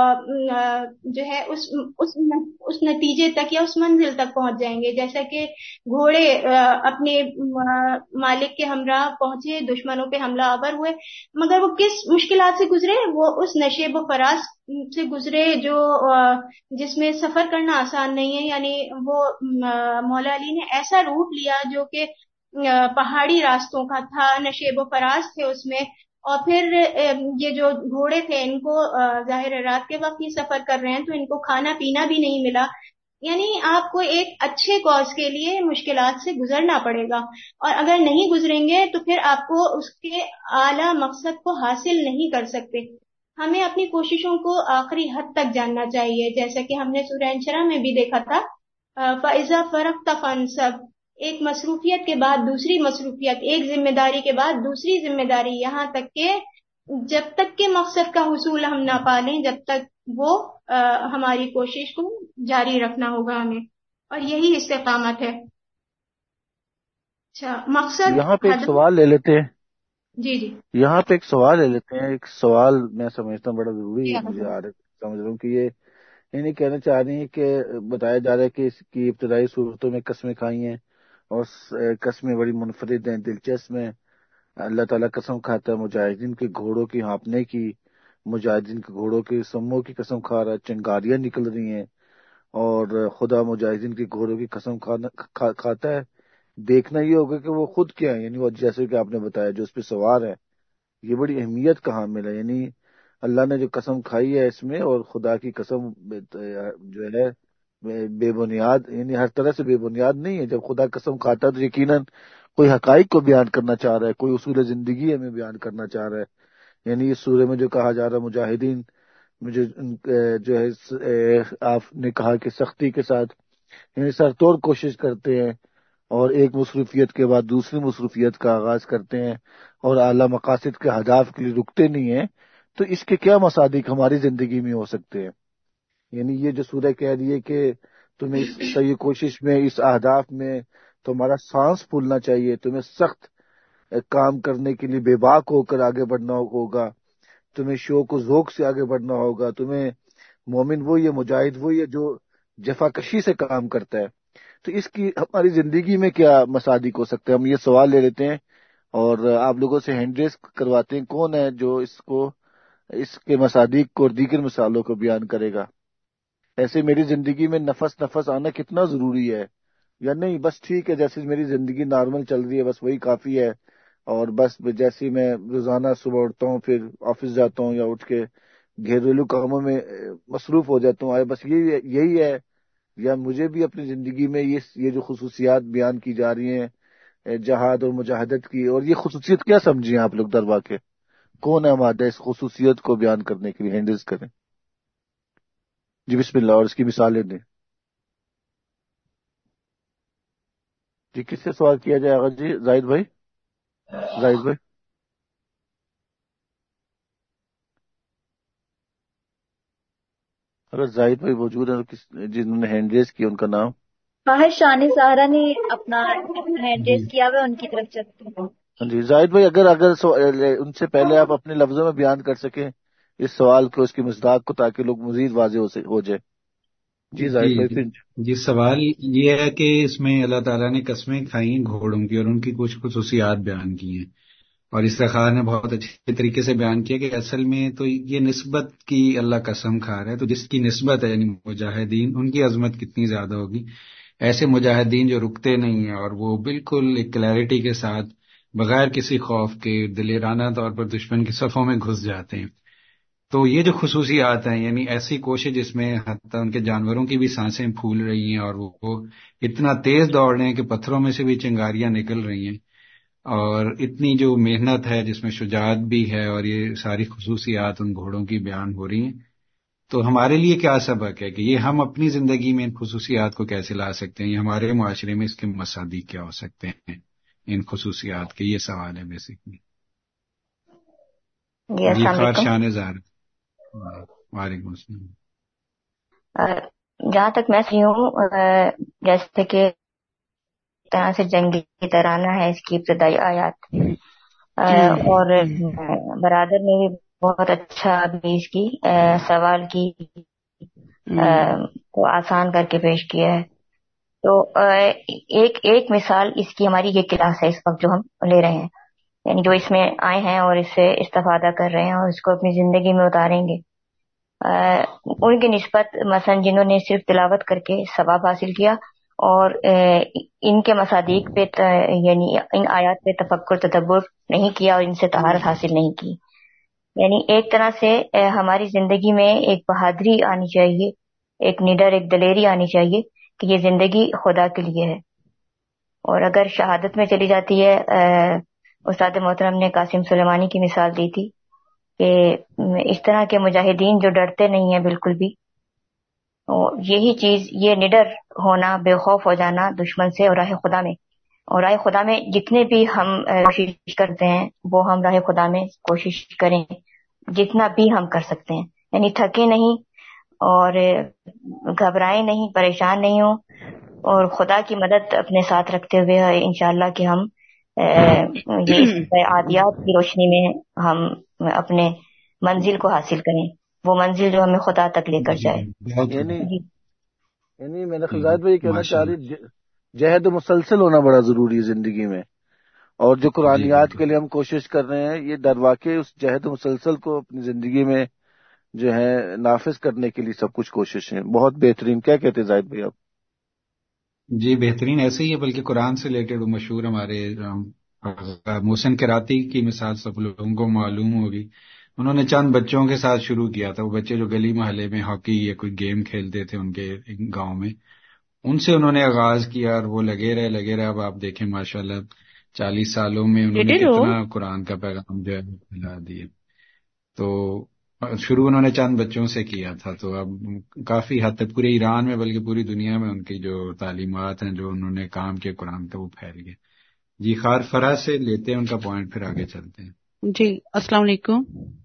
جو ہے اس اس اس نتیجے تک یا اس منزل تک پہنچ جائیں گے، جیسا کہ گھوڑے اپنے مالک کے ہمراہ پہنچے، دشمنوں پہ حملہ آور ہوئے، مگر وہ کس مشکلات سے گزرے؟ وہ اس نشیب و فراز سے گزرے جو جس میں سفر کرنا آسان نہیں ہے، یعنی وہ مولا علی نے ایسا روٹ لیا جو کہ پہاڑی راستوں کا تھا، نشیب و فراز تھے اس میں، اور پھر یہ جو گھوڑے تھے ان کو ظاہر رات کے وقت ہی سفر کر رہے ہیں تو ان کو کھانا پینا بھی نہیں ملا، یعنی آپ کو ایک اچھے کاز کے لیے مشکلات سے گزرنا پڑے گا، اور اگر نہیں گزریں گے تو پھر آپ کو اس کے اعلیٰ مقصد کو حاصل نہیں کر سکتے۔ ہمیں اپنی کوششوں کو آخری حد تک جاننا چاہیے، جیسا کہ ہم نے سورہ انشرح میں بھی دیکھا تھا، فَإِذَا فَرَغْتَ فَانْصَبْ، ایک مصروفیت کے بعد دوسری مصروفیت، ایک ذمہ داری کے بعد دوسری ذمہ داری، یہاں تک کہ جب تک کہ مقصد کا حصول ہم نہ پالیں جب تک وہ ہماری کوشش کو جاری رکھنا ہوگا ہمیں، اور یہی استقامت ہے۔ اچھا، مقصد یہاں پہ ایک سوال لے لیتے ہیں۔ جی جی یہاں پہ ایک سوال لے لیتے ہیں ایک سوال میں سمجھتا ہوں بڑا ضروری ہے، مجھے آ رہا سمجھ رہا ہوں کہ یہ یعنی کہنا چاہ رہی ہیں کہ بتایا جا رہا ہے کہ اس کی ابتدائی صورتوں میں قسمیں کھائی ہیں اور قسمیں بڑی منفرد ہیں، دلچسپ ہیں۔ اللہ تعالیٰ قسم کھاتا ہے مجاہدین کے گھوڑوں کی ہانپنے کی، مجاہدین کے گھوڑوں کے سموں کی قسم کھا رہا ہے، چنگاریاں نکل رہی ہیں، اور خدا مجاہدین کے گھوڑوں کی قسم کھاتا ہے۔ دیکھنا یہ ہوگا کہ وہ خود کیا ہے، یعنی وہ جیسے کہ آپ نے بتایا جو اس پہ سوار ہے، یہ بڑی اہمیت کہاں ملا، یعنی اللہ نے جو قسم کھائی ہے اس میں، اور خدا کی قسم جو ہے بے بنیاد، یعنی ہر طرح سے بے بنیاد نہیں ہے۔ جب خدا قسم کھاتا ہے تو یقیناً کوئی حقائق کو بیان کرنا چاہ رہا ہے، کوئی اصول زندگی ہمیں بیان کرنا چاہ رہا ہے۔ یعنی اس سورہ میں جو کہا جا رہا ہے مجاہدین مجھے جو ہے آپ نے کہا کہ سختی کے ساتھ یعنی سر توڑ کوشش کرتے ہیں اور ایک مصروفیت کے بعد دوسری مصروفیت کا آغاز کرتے ہیں اور اعلیٰ مقاصد کے اہداف کے لیے رکتے نہیں ہیں، تو اس کے کیا مصادیق ہماری زندگی میں ہو سکتے ہیں؟ یعنی یہ جو سورہ کہہ رہی ہے کہ تمہیں اس صحیح کوشش میں، اس اہداف میں تمہارا سانس پھولنا چاہیے، تمہیں سخت کام کرنے کے لیے بے باک ہو کر آگے بڑھنا ہوگا، تمہیں شوق و ذوق سے آگے بڑھنا ہوگا، تمہیں مومن وہی ہے، مجاہد وہی ہے جو جفا کشی سے کام کرتا ہے۔ تو اس کی ہماری زندگی میں کیا مصادیق ہو سکتے ہیں؟ ہم یہ سوال لے لیتے ہیں اور آپ لوگوں سے ہینڈ ریس کرواتے ہیں، کون ہے جو اس کو اس کے مصادیق کو اور دیگر مثالوں کو بیان کرے گا؟ ایسے میری زندگی میں نفس نفس آنا کتنا ضروری ہے، یا نہیں بس ٹھیک ہے جیسے میری زندگی نارمل چل رہی ہے بس وہی کافی ہے، اور بس جیسے میں روزانہ صبح اٹھتا ہوں پھر آفس جاتا ہوں یا اٹھ کے گھریلو کاموں میں مصروف ہو جاتا ہوں، آئے بس یہی یہی ہے، یا مجھے بھی اپنی زندگی میں یہ یہ جو خصوصیات بیان کی جا رہی ہیں جہاد اور مجاہدت کی، اور یہ خصوصیت کیا سمجھی آپ لوگ در واقع؟ کون ہے آمادہ اس خصوصیت کو بیان کرنے کے لیے؟ ہینڈلز کریں جی، بسم اللہ، اور اس کی مثالیں دیں جی۔ کس سے سوال کیا جائے گا جی؟ زاہد بھائی، زاہد بھائی اگر زاہد بھائی موجود ہیں جنہوں نے ہینڈ ریز کیا ان کا نام؟ باہر شان سہارا نے اپنا ہینڈ ریز کیا ہوا، ان کی طرف چلتے ہیں۔ ہاں جی زاہد بھائی، اگر اگر ان سے پہلے آپ اپنے لفظوں میں بیان کر سکیں اس سوال کو، اس کی مصداق کو، تاکہ لوگ مزید واضح ہو جائے۔ جی زاہد بھائی پھر۔ جی، سوال یہ ہے کہ اس میں اللہ تعالیٰ نے قسمیں کھائی ہیں گھوڑوں کی اور ان کی کچھ خصوصیات بیان کی ہیں، اور استخار نے بہت اچھے طریقے سے بیان کیا کہ اصل میں تو یہ نسبت کی اللہ قسم کھا رہا ہے، تو جس کی نسبت ہے یعنی مجاہدین، ان کی عظمت کتنی زیادہ ہوگی. ایسے مجاہدین جو رکتے نہیں ہیں اور وہ بالکل ایک کلیئرٹی کے ساتھ بغیر کسی خوف کے دلیرانہ طور پر دشمن کی صفوں میں گھس جاتے ہیں. تو یہ جو خصوصیات ہیں، یعنی ایسی کوشش جس میں حتیٰ ان کے جانوروں کی بھی سانسیں پھول رہی ہیں اور وہ اتنا تیز دوڑ رہے ہیں کہ پتھروں میں سے بھی چنگاریاں نکل رہی ہیں، اور اتنی جو محنت ہے جس میں شجاعت بھی ہے، اور یہ ساری خصوصیات ان گھوڑوں کی بیان ہو رہی ہیں. تو ہمارے لیے کیا سبق ہے کہ یہ ہم اپنی زندگی میں ان خصوصیات کو کیسے لا سکتے ہیں، یہ ہمارے معاشرے میں اس کے مصادیق کیا ہو سکتے ہیں ان خصوصیات کے؟ یہ سوال ہے بیسیکلی. جی جی السلام خار علیکم. شان زہر. وعلیکم السلام. آ، جہاں تک میں سی ہوں، آ، جیسے کہ ایک طرح سے جنگی ترانہ ہے اس کی ابتدائی آیات، آ، اور آ، برادر نے بھی بہت اچھا ابھی اس کی آ، سوال کی آ، کو آسان کر کے پیش کیا ہے. تو آ، ایک ایک مثال اس کی ہماری یہ کلاس ہے اس وقت جو ہم لے رہے ہیں، یعنی جو اس میں آئے ہیں اور اس سے استفادہ کر رہے ہیں اور اس کو اپنی زندگی میں اتاریں گے. ان کی نسبت مثلا جنہوں نے صرف تلاوت کر کے ثواب حاصل کیا اور ان کے مصادیق پہ یعنی ان آیات پہ تفکر تدبر نہیں کیا اور ان سے طہارت حاصل نہیں کی، یعنی ایک طرح سے ہماری زندگی میں ایک بہادری آنی چاہیے، ایک نڈر، ایک دلیری آنی چاہیے کہ یہ زندگی خدا کے لیے ہے. اور اگر شہادت میں چلی جاتی ہے، استاد محترم نے قاسم سلیمانی کی مثال دی تھی کہ اس طرح کے مجاہدین جو ڈرتے نہیں ہیں بالکل بھی، یہی چیز، یہ نڈر ہونا، بے خوف ہو جانا دشمن سے اور راہ خدا میں، اور راہ خدا میں جتنے بھی ہم کوشش کرتے ہیں وہ ہم راہ خدا میں کوشش کریں جتنا بھی ہم کر سکتے ہیں، یعنی تھکے نہیں اور گھبرائیں نہیں، پریشان نہیں ہوں، اور خدا کی مدد اپنے ساتھ رکھتے ہوئے انشاءاللہ کہ ہم یہ اس عادیات کی روشنی میں ہم اپنے منزل کو حاصل کریں، وہ منزل جو ہمیں خدا تک لے کر جائے. یعنی جی یعنی میرا خزائد بھائی کہنا ماشاء چاہ اللہ. رہی جہد مسلسل ہونا بڑا ضروری ہے زندگی میں، اور جو جی قرآنیات کے بالکل. لیے ہم کوشش کر رہے ہیں یہ در واقع اس جہد مسلسل کو اپنی زندگی میں جو ہے نافذ کرنے کے لیے سب کچھ کوشش ہے. بہت بہترین. کیا کہتے ہیں زاہد بھائی آپ؟ جی بہترین ایسے ہی ہے، بلکہ قرآن سے ریلیٹڈ مشہور ہمارے محسن کراتی کی مثال سب لوگوں کو معلوم ہوگی. انہوں نے چند بچوں کے ساتھ شروع کیا تھا، وہ بچے جو گلی محلے میں ہاکی یا کوئی گیم کھیلتے تھے ان کے گاؤں میں، ان سے انہوں نے آغاز کیا اور وہ لگے رہے لگے رہے اب آپ دیکھیں ماشاءاللہ چالیس سالوں میں انہوں نے کتنا قرآن کا پیغام جو ہے پھیلا دیا. تو شروع انہوں نے چند بچوں سے کیا تھا، تو اب کافی حد تک پورے ایران میں بلکہ پوری دنیا میں ان کی جو تعلیمات ہیں، جو انہوں نے کام کیا قرآن کا، وہ پھیل گئے. جی خار فرا سے لیتے ہیں ان کا پوائنٹ، پھر آگے چلتے ہیں. جی السلام علیکم.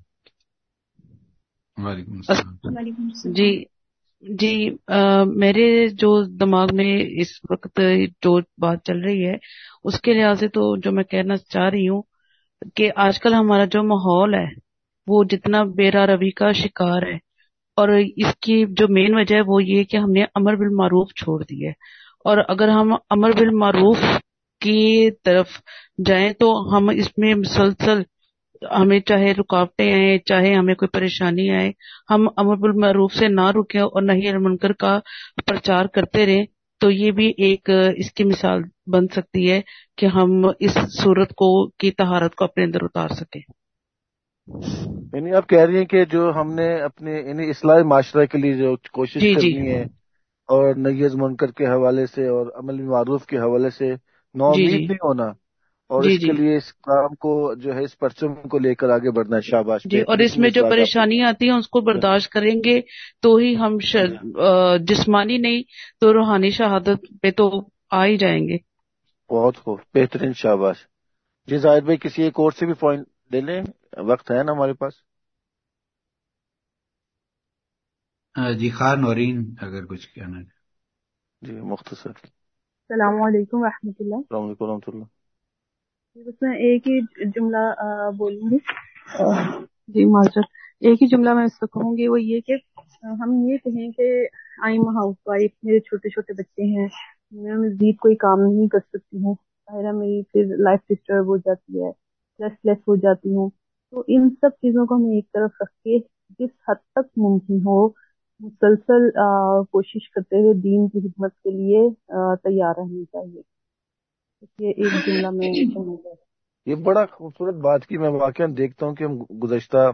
وعلیکم السلام. وعلیکم السلام. جی جی آ, میرے جو دماغ میں اس وقت جو بات چل رہی ہے اس کے لحاظ سے تو جو میں کہنا چاہ رہی ہوں کہ آج کل ہمارا جو ماحول ہے وہ جتنا بیرا روی کا شکار ہے، اور اس کی جو مین وجہ ہے وہ یہ کہ ہم نے امر بالمعروف چھوڑ دی ہے. اور اگر ہم امر بالمعروف کی طرف جائیں تو ہم اس میں مسلسل، ہمیں چاہے رکاوٹیں آئیں، چاہے ہمیں کوئی پریشانی آئے، ہم امر بالمعروف سے نہ رکیں اور نہی عن المنکر کا پرچار کرتے رہیں، تو یہ بھی ایک اس کی مثال بن سکتی ہے کہ ہم اس صورت کو کی طہارت کو اپنے اندر اتار سکیں. یعنی آپ کہہ رہی ہیں کہ جو ہم نے اپنے یعنی اصلاح معاشرہ کے لیے جو کوشش جی جی کرنی ہے، اور نہی از منکر کے حوالے سے اور عمل معروف کے حوالے سے نا جی امید جی نہیں ہونا، اور جی اس کے جی لیے اس کام کو جو ہے اس پرچم کو لے کر آگے بڑھنا ہے. شاباش، جی اور اس بہترین میں جو مزاج آپ پریشانیاں آتی ہیں اس کو نے. برداشت کریں گے تو ہی ہم ش... آ، جسمانی نہیں تو روحانی شہادت پہ تو آ ہی جائیں گے. بہت خوب، بہترین، شاباش. جی زاہد بھائی کسی ایک اور سے بھی پوائنٹ لے لیں، وقت ہے نا ہمارے پاس؟ جی خار نورین اگر کچھ کہنا ہے. جی مختصر. السلام علیکم ورحمۃ اللہ. السلام علیکم ورحمۃ اللہ. بس میں ایک ہی جملہ آ, بولوں گی. جی معذرت. ایک ہی جملہ میں اس کو کہوں گی، وہ یہ کہ ہم یہ کہیں کہ آئی ایم ہاؤس وائف، میرے چھوٹے چھوٹے بچے ہیں، میں مزید کوئی کام نہیں کر سکتی ہوں، ظاہرہ میری پھر لائف ڈسٹرب ہو جاتی ہے، रेस्टलेस हो जाती हूँ। तो इन सब चीजों को हमें एक तरफ रख के जिस हद तक मुमकिन हो मुसलसल आ, कोशिश करते हुए दीन की खिदमत के लिए आ, तैयार रहनी चाहिए। ये एक जुमला में कहना चाहती ये बड़ा खूबसूरत बात की। मैं वाकई देखता हूँ कि हम गुज़श्ता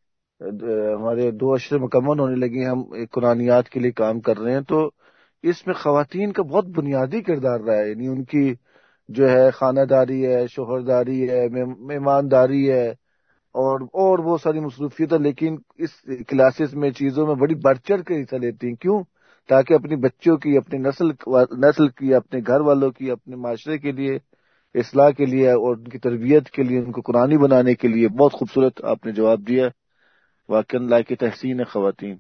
हमारे दो अशरे मुकम्मल होने लगे, हम एक कुरानियात के लिए काम कर रहे हैं, तो इसमें खवातीन का बहुत बुनियादी किरदार रहा है। यानी उनकी जो है खानादारी है, शोहरदारी है, मे- मेहमानदारी है, और और बहुत सारी मसरूफियत है, लेकिन इस क्लासेस में चीजों में बड़ी बढ़ चढ़ के हिस्सा लेती हैं। क्यों? ताकि अपनी बच्चों की, अपनी नस्ल नस्ल की, अपने घर वालों की, अपने माशरे के लिए, इस्लाह के लिए और उनकी तरबियत के लिए, उनको कुरानी बनाने के लिए। बहुत खूबसूरत आपने जवाब दिया, वाकई लायक तहसीन है खवातीन।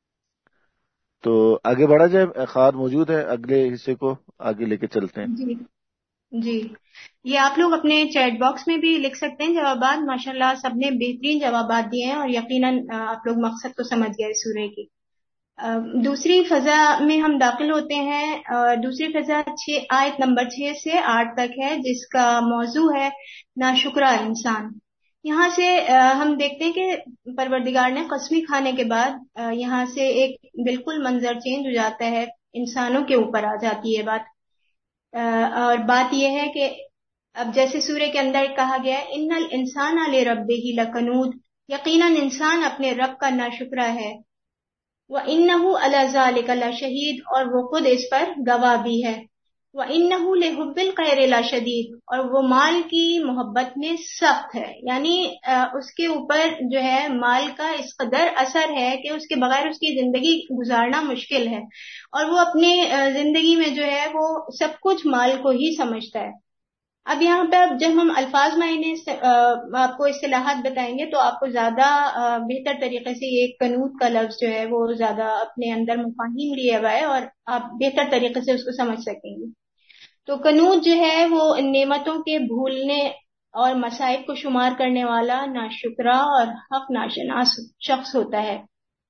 तो आगे बढ़ा जाए, खार मौजूद है, अगले हिस्से को आगे लेके चलते हैं। जी जी, ये आप लोग अपने चैट बॉक्स में भी लिख सकते हैं जवाबात। माशाल्लाह सबने बेहतरीन जवाबात दिए हैं और यकीनन अ, आप लोग मकसद को समझ गए इस सूरह की। अ, दूसरी फजा में हम दाखिल होते हैं। अ, दूसरी फजा छः आयत नंबर छः से आठ तक है, जिसका मौजू है नाशुक्रा इंसान। यहाँ से अ, हम देखते हैं कि परवरदिगार ने कसमी खाने के बाद अ, यहाँ से एक बिल्कुल मंजर चेंज हो जाता है, इंसानों के ऊपर आ जाती है बात। अ, और बात यह है कि अब जैसे सूर्य के अंदर कहा गया है, इन्नल इंसान अले रब्बिही लकनूद, यकीनन इंसान अपने रब का नाशुक्रा है। व इन्नहु अला ज़ालिका लशहीद, और वो खुद इस पर गवाह भी है। व इन्नहु लिहुब्बिल खैरि लशदीद, और वो माल की मोहब्बत में सख्त है। यानी अ, उसके ऊपर जो है माल का इस कदर असर है कि उसके बगैर उसकी जिंदगी गुजारना मुश्किल है, और वो अपने अ, जिंदगी में जो है वो सब कुछ माल को ही समझता है। अब यहाँ पे अब जब हम अल्फाज मायने से अ, आपको इस्तिलाहात बताएंगे तो आपको ज्यादा अ, बेहतर तरीके से ये कनूत का लफ्ज जो है वो ज्यादा अपने अंदर मुफाहिम लिया हुआ है और आप बेहतर तरीके से उसको समझ सकेंगे। तो कनूत जो है वो नेमतों के भूलने और मसाइब को शुमार करने वाला नाशुक्रा और हक नाशनास शख्स होता है।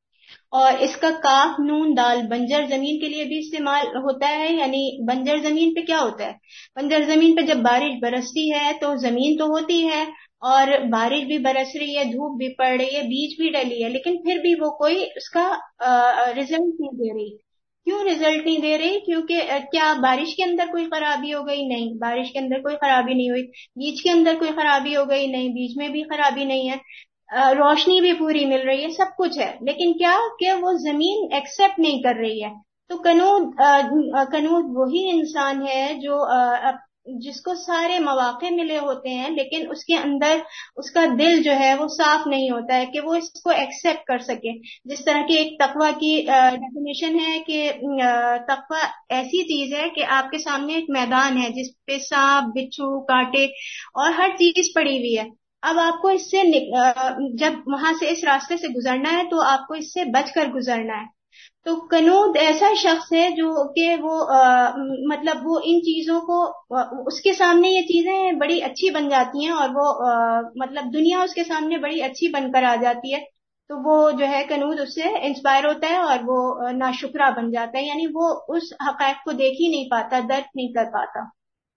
और इसका काफ नून दाल बंजर जमीन के लिए भी इस्तेमाल होता है। यानी बंजर जमीन पे क्या होता है, बंजर जमीन पे जब बारिश बरसती है तो जमीन तो होती है और बारिश भी बरस रही है, धूप भी पड़ रही है, बीज भी डली है, लेकिन फिर भी वो कोई उसका रिजल्ट नहीं दे रही। क्यों रिजल्ट नहीं दे रही? क्योंकि अ, क्या बारिश के अंदर कोई खराबी हो गई? नहीं, बारिश के अंदर कोई खराबी नहीं हुई। बीज के अंदर कोई खराबी हो गई? नहीं, बीज में भी खराबी नहीं है। अ, रोशनी भी पूरी मिल रही है, सब कुछ है, लेकिन क्या क्या वो जमीन एक्सेप्ट नहीं कर रही है। तो कनूद अ, कनूद वही इंसान है जो अ, अप- जिसको सारे मौके मिले होते हैं, लेकिन उसके अंदर उसका दिल जो है वो साफ नहीं होता है कि वो इसको एक्सेप्ट कर सके। जिस तरह की एक तकवा की डेफिनेशन है कि अ, तकवा ऐसी चीज है कि आपके सामने एक मैदान है जिस पे सांप बिच्छू कांटे और हर चीज पड़ी हुई है। अब आपको इससे नि- अ, जब वहां से इस रास्ते से गुजरना है तो आपको इससे बचकर गुजरना है। तो कनूद ऐसा शख्स है जो कि वो अ, मतलब वो इन चीजों को अ, उसके सामने ये चीजें बड़ी अच्छी बन जाती हैं और वो अ, मतलब दुनिया उसके सामने बड़ी अच्छी बनकर आ जाती है। तो वो जो है कनूद उससे इंस्पायर होता है और वो अ, नाशुक्रा बन जाता है। यानी वो उस हकैक को देख ही नहीं पाता, दर्क नहीं कर पाता।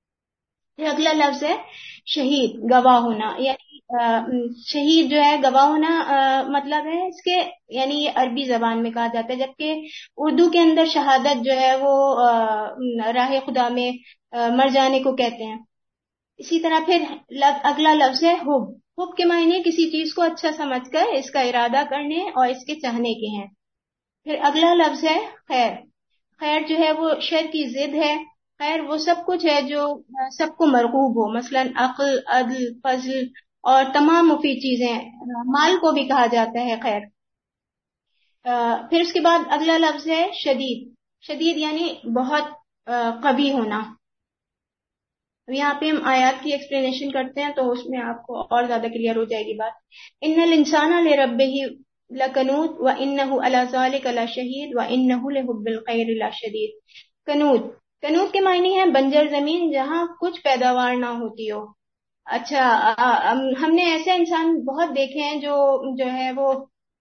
फिर अगला लफ्ज है शहीद, गवाह होना। यानी अ, शहीद जो है गवाह होना, अ, मतलब है इसके, यानी ये अरबी जबान में कहा जाता है, जबकि उर्दू के अंदर शहादत जो है वो अ, राह खुदा में अ, मर जाने को कहते हैं। इसी तरह फिर लग, अगला लफ्ज है हुब। हुब के मायने किसी चीज को अच्छा समझकर इसका इरादा करने और इसके चाहने के हैं। फिर अगला लफ्ज है खैर। खैर जो है वो शर की जिद है। खैर वो सब कुछ है जो अ, सबको मरगूब हो, मसलन अक्ल, अदल, फजल और तमाम मुफीद चीजें। अ, माल को भी कहा जाता है खैर। अ, फिर उसके बाद अगला लफ्ज है शदीद। शदीद यानी बहुत अ, कवी होना। अब यहाँ पे हम आयत की एक्सप्लेनेशन करते हैं तो उसमें आपको और ज्यादा क्लियर हो जाएगी बात। इन्नल इंसाना ले रब्बिही लकनूत व इन्नहु अला ज़ालिका लशहीद व इन्नहु लिहुब्बिल खैरि लशदीद। कनूत, कनूत के मायने हैं बंजर जमीन जहाँ कुछ पैदावार ना होती हो। अच्छा, आ, आ, हमने ऐसे इंसान बहुत देखे हैं जो जो है वो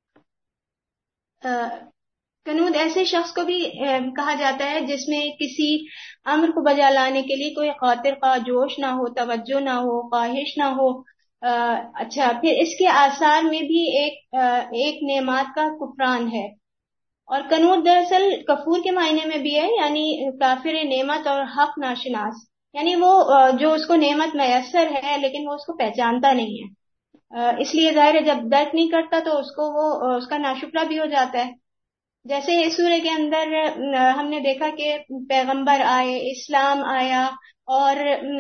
कनूद ऐसे शख्स को भी अ, कहा जाता है जिसमें किसी अम्र को बजा लाने के लिए कोई खातिर का जोश ना हो, तवज्जो ना हो, ख्वाहिश ना हो, اچھا، پھر اس کے آثار میں بھی ایک ایک نعمات کا کفران ہے. اور قنوط دراصل کفور کے معنی میں بھی ہے، یعنی کافر نعمت اور حق ناشناس، یعنی وہ جو اس کو نعمت میسر ہے لیکن وہ اس کو پہچانتا نہیں ہے، اس لیے ظاہر ہے جب درک نہیں کرتا تو اس کو وہ اس کا ناشکرہ بھی ہو جاتا ہے. جیسے اس سورہ کے اندر ہم نے دیکھا کہ پیغمبر آئے، اسلام آیا، اور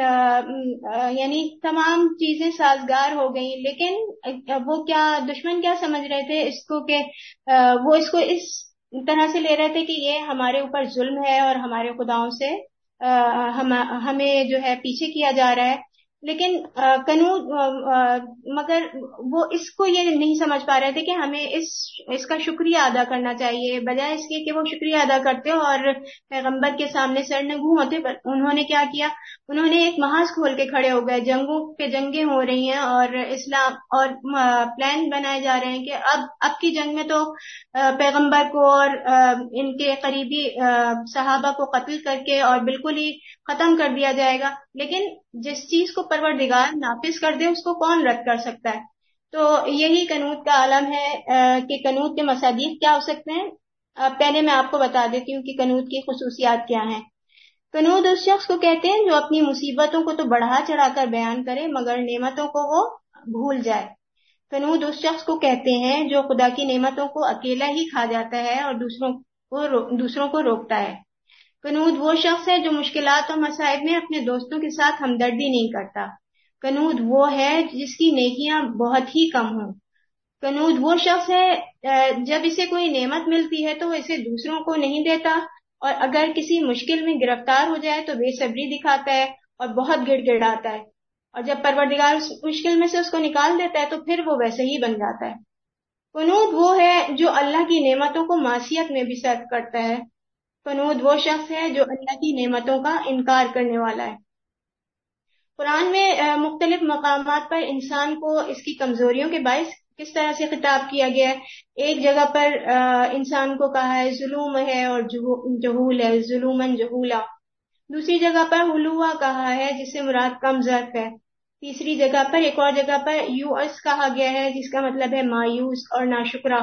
یعنی تمام چیزیں سازگار ہو گئیں، لیکن وہ کیا دشمن کیا سمجھ رہے تھے اس کو کہ وہ اس کو اس طرح سے لے رہے تھے کہ یہ ہمارے اوپر ظلم ہے اور ہمارے خداؤں سے ہمیں جو ہے پیچھے کیا جا رہا ہے. لیکن قنوط مگر وہ اس کو یہ نہیں سمجھ پا رہے تھے کہ ہمیں اس اس کا شکریہ ادا کرنا چاہیے، بجائے اس کے کہ وہ شکریہ ادا کرتے اور پیغمبر کے سامنے سرنگوں ہوتے. پر انہوں نے کیا کیا، انہوں نے ایک محاذ کھول کے کھڑے ہو گئے، جنگوں پہ جنگیں ہو رہی ہیں اور اسلام اور پلان بنائے جا رہے ہیں کہ اب اب کی جنگ میں تو پیغمبر کو اور ان کے قریبی صحابہ کو قتل کر کے اور بالکل ہی ختم کر دیا جائے گا. لیکن جس چیز کو پروردگار نافذ کر دے اس کو کون رد کر سکتا ہے؟ تو یہی قنوط کا عالم ہے کہ قنوط کے مصادیق کیا ہو سکتے ہیں. پہلے میں آپ کو بتا دیتی ہوں کہ قنوط کی خصوصیات کیا ہیں. قنوط اس شخص کو کہتے ہیں جو اپنی مصیبتوں کو تو بڑھا چڑھا کر بیان کرے مگر نعمتوں کو وہ بھول جائے. قنوط اس شخص کو کہتے ہیں جو خدا کی نعمتوں کو اکیلا ہی کھا جاتا ہے اور دوسروں کو رو... دوسروں کو روکتا ہے. قنوط وہ شخص ہے جو مشکلات اور مصائب میں اپنے دوستوں کے ساتھ ہمدردی نہیں کرتا. قنوط وہ ہے جس کی نیکیاں بہت ہی کم ہوں. قنوط وہ شخص ہے جب اسے کوئی نعمت ملتی ہے تو وہ اسے دوسروں کو نہیں دیتا، اور اگر کسی مشکل میں گرفتار ہو جائے تو بے صبری دکھاتا ہے اور بہت گڑ گڑاتا ہے، اور جب پروردگار اس مشکل میں سے اس کو نکال دیتا ہے تو پھر وہ ویسے ہی بن جاتا ہے. قنوط وہ ہے جو اللہ کی نعمتوں کو معصیت میں بھی صرف کرتا ہے. قنوط وہ شخص ہے جو اللہ کی نعمتوں کا انکار کرنے والا ہے. قرآن میں مختلف مقامات پر انسان کو اس کی کمزوریوں کے باعث کس طرح سے خطاب کیا گیا ہے. ایک جگہ پر انسان کو کہا ہے ظلم ہے اور جہول ہے، ظلمن جہولا. دوسری جگہ پر حلوہ کہا ہے جس سے مراد کم ظرف ہے. تیسری جگہ پر ایک اور جگہ پر یوس کہا گیا ہے جس کا مطلب ہے مایوس اور ناشکرا.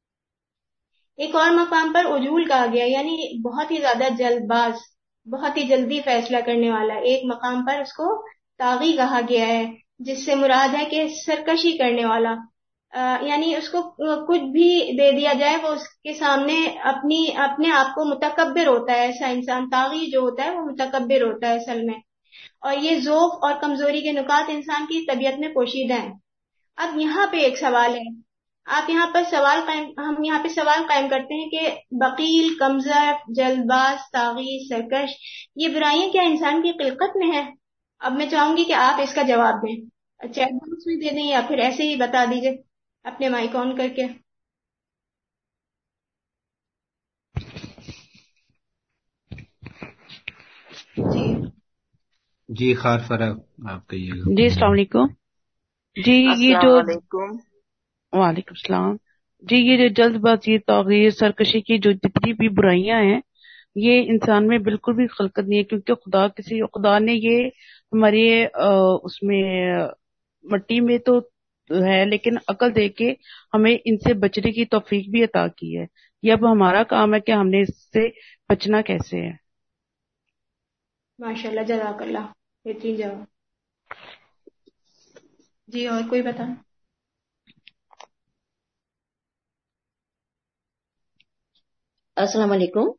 ایک اور مقام پر عجول کہا گیا یعنی بہت ہی زیادہ جلد باز، بہت ہی جلدی فیصلہ کرنے والا. ایک مقام پر اس کو طاغی کہا گیا ہے جس سے مراد ہے کہ سرکشی کرنے والا، یعنی اس کو کچھ بھی دے دیا جائے وہ اس کے سامنے اپنی اپنے آپ کو متکبر ہوتا ہے. ایسا انسان طاغی جو ہوتا ہے وہ متکبر ہوتا ہے اصل میں. اور یہ ذوق اور کمزوری کے نکات انسان کی طبیعت میں پوشیدہ ہیں. اب یہاں پہ ایک سوال ہے، آپ یہاں پر سوال قائم ہم یہاں پہ سوال قائم کرتے ہیں کہ بخیل، کمزور، جلد باز، طاغی، سرکش، یہ برائیاں کیا انسان کی خلقت میں ہے؟ اب میں چاہوں گی کہ آپ اس کا جواب دیں، چیٹ باکس میں دے دیں یا پھر ایسے ہی بتا دیجئے اپنے مائک آن کر کے. جی جی خار فرا آپ کہیے گا. جی السلام علیکم. جی یہ جو وعلیکم السلام. جی یہ جو جلد بازی، توغیر، سرکشی کی جو جتنی بھی برائیاں ہیں یہ انسان میں بالکل بھی خلقت نہیں ہے، کیونکہ خدا کسی خدا نے یہ ہمارے اس میں مٹی میں تو ہے لیکن عقل دے کے ہمیں ان سے بچنے کی توفیق بھی عطا کی ہے. یہ اب ہمارا کام ہے کہ ہم نے اس سے بچنا کیسے ہے. ماشاء اللہ، جزاک اللہ، بہترین جواب. جی اور کوئی بتا. السلام علیکم.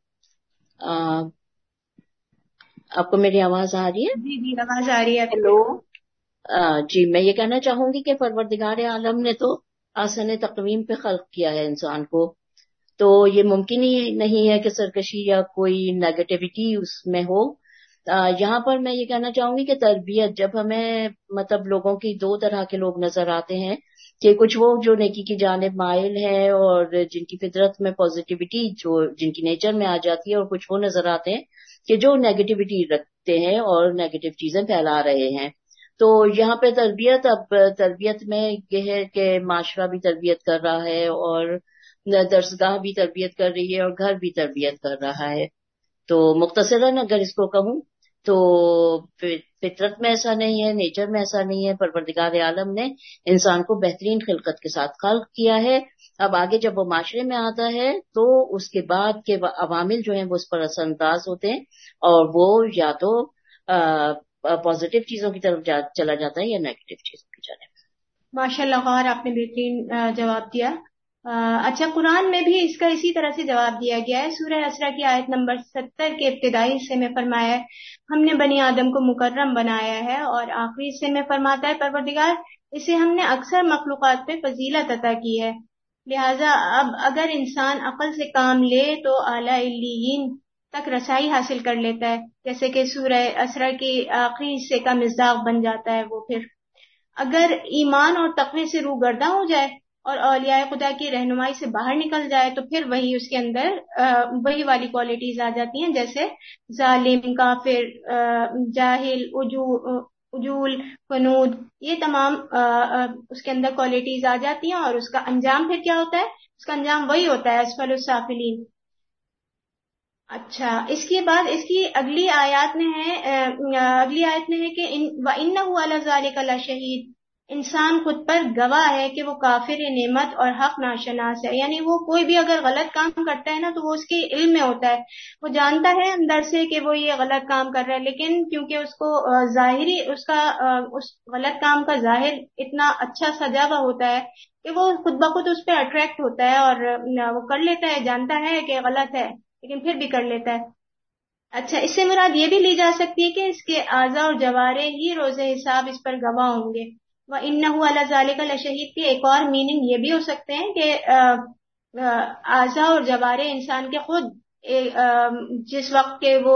آپ کو میری آواز آ رہی ہے؟ جی جی آواز آ رہی ہے. ہیلو. جی میں یہ کہنا چاہوں گی کہ پروردگار عالم نے تو آسن تقویم پہ خلق کیا ہے انسان کو، تو یہ ممکن ہی نہیں ہے کہ سرکشی یا کوئی نیگیٹیوٹی اس میں ہو. یہاں پر میں یہ کہنا چاہوں گی کہ تربیت، جب ہمیں مطلب لوگوں کی دو طرح کے لوگ نظر آتے ہیں کہ کچھ وہ جو نیکی کی جانب مائل ہیں اور جن کی فطرت میں پازیٹیوٹی جو جن کی نیچر میں آ جاتی ہے، اور کچھ وہ نظر آتے ہیں کہ جو نیگیٹیوٹی رکھتے ہیں اور نیگیٹو چیزیں پھیلا رہے ہیں. تو یہاں پہ تربیت، اب تربیت میں یہ ہے کہ معاشرہ بھی تربیت کر رہا ہے اور درسگاہ بھی تربیت کر رہی ہے اور گھر بھی تربیت کر رہا ہے. تو مختصراً اگر اس کو کہوں تو فطرت میں ایسا نہیں ہے، نیچر میں ایسا نہیں ہے. پروردگار عالم نے انسان کو بہترین خلقت کے ساتھ خلق کیا ہے. اب آگے جب وہ معاشرے میں آتا ہے تو اس کے بعد کے عوامل جو ہیں وہ اس پر اثر انداز ہوتے ہیں، اور وہ یا تو پازیٹیو چیزوں کی طرف جا, چلا جاتا ہے یا نیگیٹو چیزوں کی جانب. ماشاء اللہ غور، آپ نے بہترین جواب دیا. اچھا، قرآن میں بھی اس کا اسی طرح سے جواب دیا گیا ہے. سورہ اسرا کی آیت نمبر ستر کے ابتدائی حصے میں فرمایا ہے ہم نے بنی آدم کو مکرم بنایا ہے، اور آخری حصے میں فرماتا ہے پروردگار اسے ہم نے اکثر مخلوقات پہ فضیلت عطا کی ہے. لہذا اب اگر انسان عقل سے کام لے تو اعلیٰ علیین تک رسائی حاصل کر لیتا ہے، جیسے کہ سورہ اسرا کے آخری حصے کا مصداق بن جاتا ہے وہ. پھر اگر ایمان اور تقوی سے روگرداں ہو جائے اور اولیاء خدا کی رہنمائی سے باہر نکل جائے تو پھر وہی اس کے اندر وہی والی کوالٹیز آ جاتی ہیں، جیسے ظالم، کافر، جاہل، عجول، قنوط، یہ تمام اس کے اندر کوالٹیز آ جاتی ہیں، اور اس کا انجام پھر کیا ہوتا ہے؟ اس کا انجام وہی ہوتا ہے، اسفل السافلین. اچھا، اس کے بعد اس کی اگلی آیات میں ہے اگلی آیت میں ہے کہ وَإِنَّهُ عَلَى ذَلِكَ لَشَهِيدٌ، انسان خود پر گواہ ہے کہ وہ کافر نعمت اور حق ناشناس ہے. یعنی وہ کوئی بھی اگر غلط کام کرتا ہے نا تو وہ اس کے علم میں ہوتا ہے، وہ جانتا ہے اندر سے کہ وہ یہ غلط کام کر رہا ہے، لیکن کیونکہ اس کو ظاہری اس کا اس غلط کام کا ظاہر اتنا اچھا سجا ہوا ہوتا ہے کہ وہ خود بخود اس پہ اٹریکٹ ہوتا ہے اور وہ کر لیتا ہے، جانتا ہے کہ غلط ہے لیکن پھر بھی کر لیتا ہے. اچھا، اس سے مراد یہ بھی لی جا سکتی ہے کہ اس کے اعضاء اور جوارے ہی روز حساب اس پر گواہ ہوں گے. وَإِنَّهُ عَلَى ذَلِكَ لَشَهِيدٌ کے ایک اور میننگ یہ بھی ہو سکتے ہیں کہ اعضاء اور جوارے انسان کے خود جس وقت کے وہ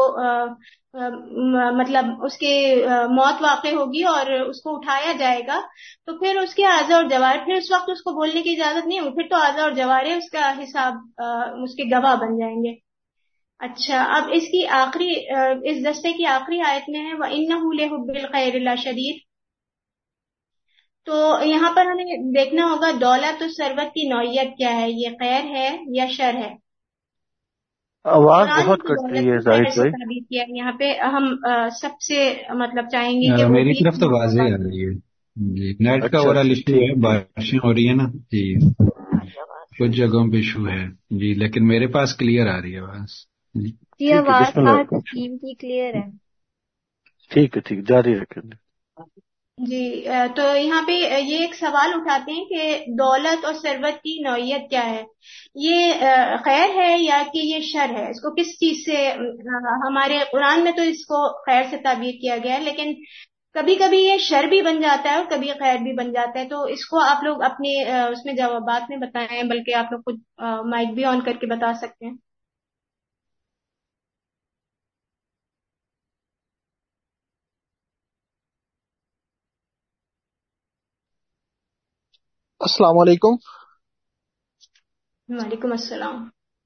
مطلب اس کے موت واقع ہوگی اور اس کو اٹھایا جائے گا تو پھر اس کے اعضاء اور جوارے، پھر اس وقت اس کو بولنے کی اجازت نہیں ہوگی، پھر تو اعضاء اور جوارے اس کا حساب اس کے گواہ بن جائیں گے. اچھا، اب اس کی آخری اس دستے کی آخری آیت میں ہے وَإِنَّهُ لِحُبِّ الْخَيْرِ لَشَدِيدٌ. تو یہاں پر ہمیں دیکھنا ہوگا دولت و ثروت کی نوعیت کیا ہے، یہ خیر ہے یا شر ہے. آواز قرآن بہت نے کٹ دولت رہی ہے کو خیر زاہد سے بھائی. تعبیر کیا ہے. یہاں پہ ہم سب سے مطلب چاہیں گے کہ وہ میری بھی طرف تو واضح آ رہی ہے جی. نیٹ کا اچھا اوورال اچھا، ایشو ٹھیک ہے، ٹھیک. بارشیں ہو رہی ہے نا جی، کچھ جگہوں پہ ایشو ہے جی، لیکن میرے پاس کلیئر آ رہی ہے آواز جی. جی ٹھیک ہے، آواز بسم اللہ. فہد حکیم کی کلیئر ہے. ٹھیک ہے ٹھیک، جاری رکھیں. جی. تو یہاں پہ یہ ایک سوال اٹھاتے ہیں کہ دولت اور ثروت کی نوعیت کیا ہے، یہ خیر ہے یا کہ یہ شر ہے؟ اس کو کس چیز سے ہمارے قرآن میں تو اس کو خیر سے تعبیر کیا گیا ہے، لیکن کبھی کبھی یہ شر بھی بن جاتا ہے اور کبھی خیر بھی بن جاتا ہے. تو اس کو آپ لوگ اپنے اس میں جوابات میں بتائیں، بلکہ آپ لوگ خود مائک بھی آن کر کے بتا سکتے ہیں. السلام علیکم. وعلیکم السلام.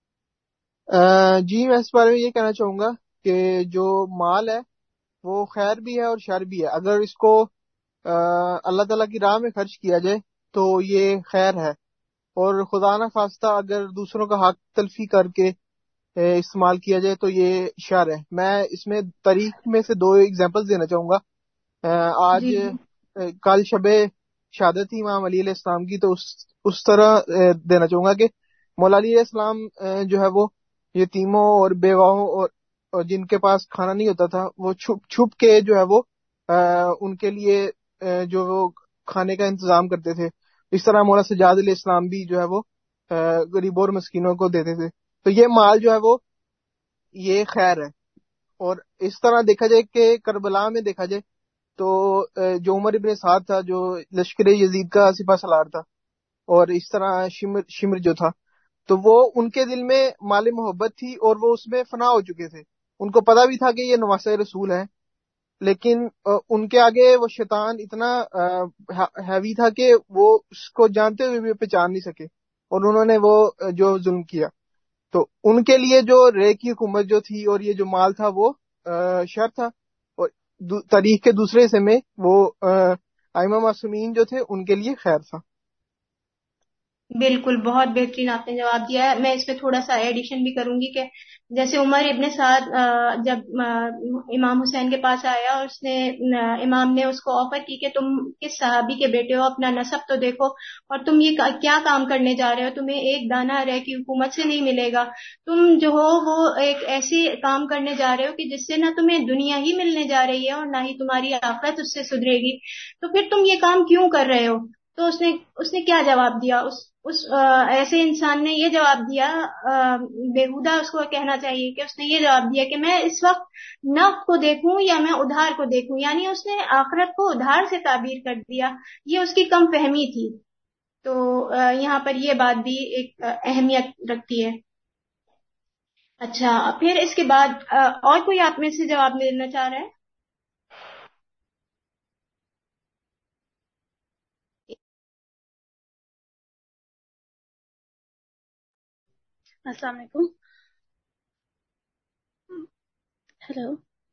جی میں اس بارے میں یہ کہنا چاہوں گا کہ جو مال ہے وہ خیر بھی ہے اور شر بھی ہے. اگر اس کو اللہ تعالیٰ کی راہ میں خرچ کیا جائے تو یہ خیر ہے، اور خدا نہ خواستہ اگر دوسروں کا حق تلفی کر کے استعمال کیا جائے تو یہ شر ہے. میں اس میں تاریخ میں سے دو ایگزامپل دینا چاہوں گا. آج جی کل شب شہادت تھی امام علی علیہ السلام کی، تو اس اس طرح دینا چاہوں گا کہ مولا علی علیہ السلام جو ہے وہ یتیموں اور بیواؤں اور, اور جن کے پاس کھانا نہیں ہوتا تھا وہ چھپ چھپ کے جو ہے وہ ان کے لیے جو وہ کھانے کا انتظام کرتے تھے. اس طرح مولا سجاد علیہ السلام بھی جو ہے وہ غریبوں اور مسکینوں کو دیتے تھے. تو یہ مال جو ہے وہ یہ خیر ہے. اور اس طرح دیکھا جائے کہ کربلا میں دیکھا جائے تو جو عمر ابن سعد تھا جو لشکر یزید کا سپہ سالار تھا، اور اس طرح شمر شمر جو تھا، تو وہ ان کے دل میں مال محبت تھی اور وہ اس میں فنا ہو چکے تھے. ان کو پتا بھی تھا کہ یہ نواسہ رسول ہیں، لیکن ان کے آگے وہ شیطان اتنا ہیوی تھا کہ وہ اس کو جانتے ہوئے بھی پہچان نہیں سکے، اور انہوں نے وہ جو ظلم کیا. تو ان کے لیے جو رے کی حکومت جو تھی اور یہ جو مال تھا وہ شر تھا. اور تاریخ کے دوسرے حصے میں وہ ائمہ معصومین جو تھے ان کے لیے خیر تھا. بالکل، بہت بہترین آپ نے جواب دیا ہے. میں اس میں تھوڑا سا ایڈیشن بھی کروں گی کہ جیسے عمر ابن سعد جب امام حسین کے پاس آیا اور اس نے امام نے اس کو آفر کی کہ تم کس صحابی کے بیٹے ہو، اپنا نسب تو دیکھو، اور تم یہ کیا کام کرنے جا رہے ہو، تمہیں ایک دانہ رہ کی حکومت سے نہیں ملے گا، تم جو ہو وہ ایک ایسی کام کرنے جا رہے ہو کہ جس سے نہ تمہیں دنیا ہی ملنے جا رہی ہے اور نہ ہی تمہاری آخرت اس سے سدھرے گی، تو پھر تم یہ کام کیوں کر رہے ہو؟ تو اس نے اس نے کیا جواب دیا؟ اس اس ایسے انسان نے یہ جواب دیا، بےہودہ اس کو کہنا چاہیے کہ اس نے یہ جواب دیا کہ میں اس وقت نقد کو دیکھوں یا میں ادھار کو دیکھوں، یعنی اس نے آخرت کو ادھار سے تعبیر کر دیا. یہ اس کی کم فہمی تھی. تو یہاں پر یہ بات بھی ایک اہمیت رکھتی ہے. اچھا، پھر اس کے بعد اور کوئی آپ میں سے جواب دینا چاہ رہا ہے؟ السلام علیکم. ہیلو.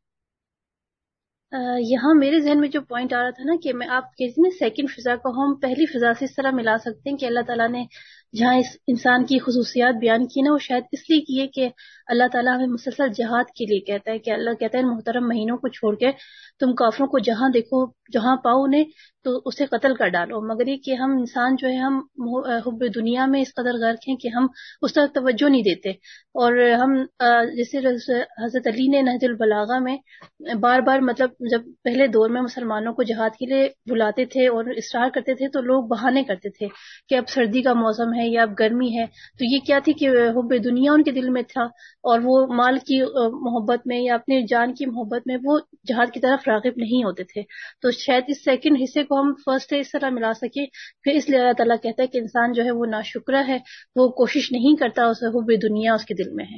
یہاں میرے ذہن میں جو پوائنٹ آ رہا تھا نا کہ میں آپ کہتے ہیں سیکنڈ فضا کو ہم پہلی فضا سے اس طرح ملا سکتے ہیں کہ اللہ تعالیٰ نے جہاں اس انسان کی خصوصیات بیان کی نا، وہ شاید اس لیے کی ہے کہ اللہ تعالیٰ ہمیں مسلسل جہاد کے لیے کہتا ہے کہ اللہ کہتا ہے ان محترم مہینوں کو چھوڑ کے تم کافروں کو جہاں دیکھو، جہاں پاؤ انہیں تو اسے قتل کر ڈالو. مگر یہ کہ ہم انسان جو ہے ہم حب دنیا میں اس قدر غرق ہیں کہ ہم اس طرح توجہ نہیں دیتے. اور ہم جیسے حضرت علی نے نہج البلاغہ میں بار بار مطلب جب پہلے دور میں مسلمانوں کو جہاد کے لیے بلاتے تھے اور اصرار کرتے تھے تو لوگ بہانے کرتے تھے کہ اب سردی کا موسم ہے یا اب گرمی ہے. تو یہ کیا تھی کہ حب دنیا ان کے دل میں تھا اور وہ مال کی محبت میں یا اپنے جان کی محبت میں وہ جہاد کی طرف راغب نہیں ہوتے تھے. تو شاید اس سیکنڈ حصے کو ہم فرسٹ سے اس طرح ملا سکیں. پھر اس لیے اللہ تعالیٰ کہتا ہے کہ انسان جو ہے وہ ناشکرہ ہے، وہ کوشش نہیں کرتا، اسے حب دنیا اس کے دل میں ہے.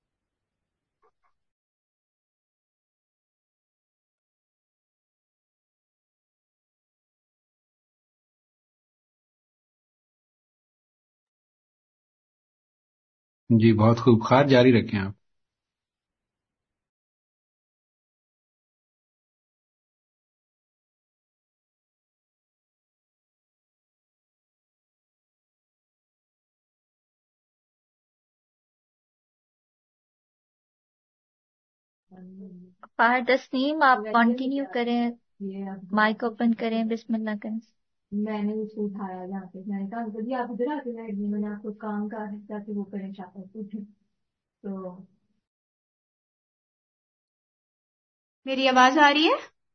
جی بہت خوب، خیر جاری رکھیں آپ. فہد تسنیم آپ کنٹینیو کریں، مائک اوپن کریں، بسم اللہ کریں. میں نے اس کو اٹھایا جہاں پہ میں نے کہا جی آپ ادھر آ کے بیٹھ گئی، میں نے آپ کو کام کا ہے تاکہ وہ کریں شاپر پوچھیں. تو میری آواز آ رہی ہے؟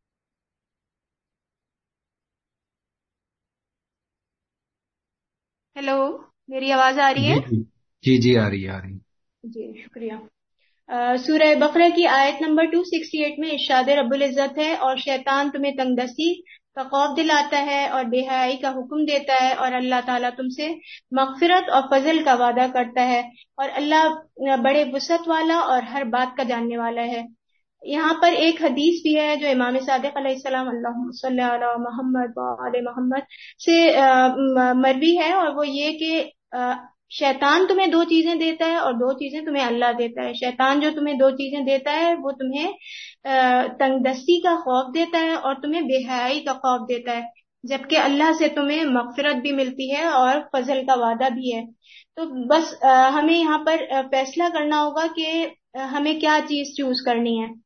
ہیلو، میری آواز آ رہی ہے؟ جی جی جی آ رہی ہے، آ رہی ہے. جی شکریہ. سورہ بقرہ کی آیت نمبر دو سو اڑسٹھ میں ارشاد رب العزت ہے، اور شیطان تمہیں تنگ دستی کا خوف دلاتا ہے اور بے حیائی کا حکم دیتا ہے، اور اللہ تعالیٰ تم سے مغفرت اور فضل کا وعدہ کرتا ہے، اور اللہ بڑے وسعت والا اور ہر بات کا جاننے والا ہے. یہاں پر ایک حدیث بھی ہے جو امام صادق علیہ السلام اللہم صلی علی محمد وعلی محمد سے مروی ہے، اور وہ یہ کہ شیطان تمہیں دو چیزیں دیتا ہے اور دو چیزیں تمہیں اللہ دیتا ہے. شیطان جو تمہیں دو چیزیں دیتا ہے وہ تمہیں تنگ دستی کا خوف دیتا ہے اور تمہیں بے حیائی کا خوف دیتا ہے، جبکہ اللہ سے تمہیں مغفرت بھی ملتی ہے اور فضل کا وعدہ بھی ہے. تو بس ہمیں یہاں پر فیصلہ کرنا ہوگا کہ ہمیں کیا چیز چوز کرنی ہے.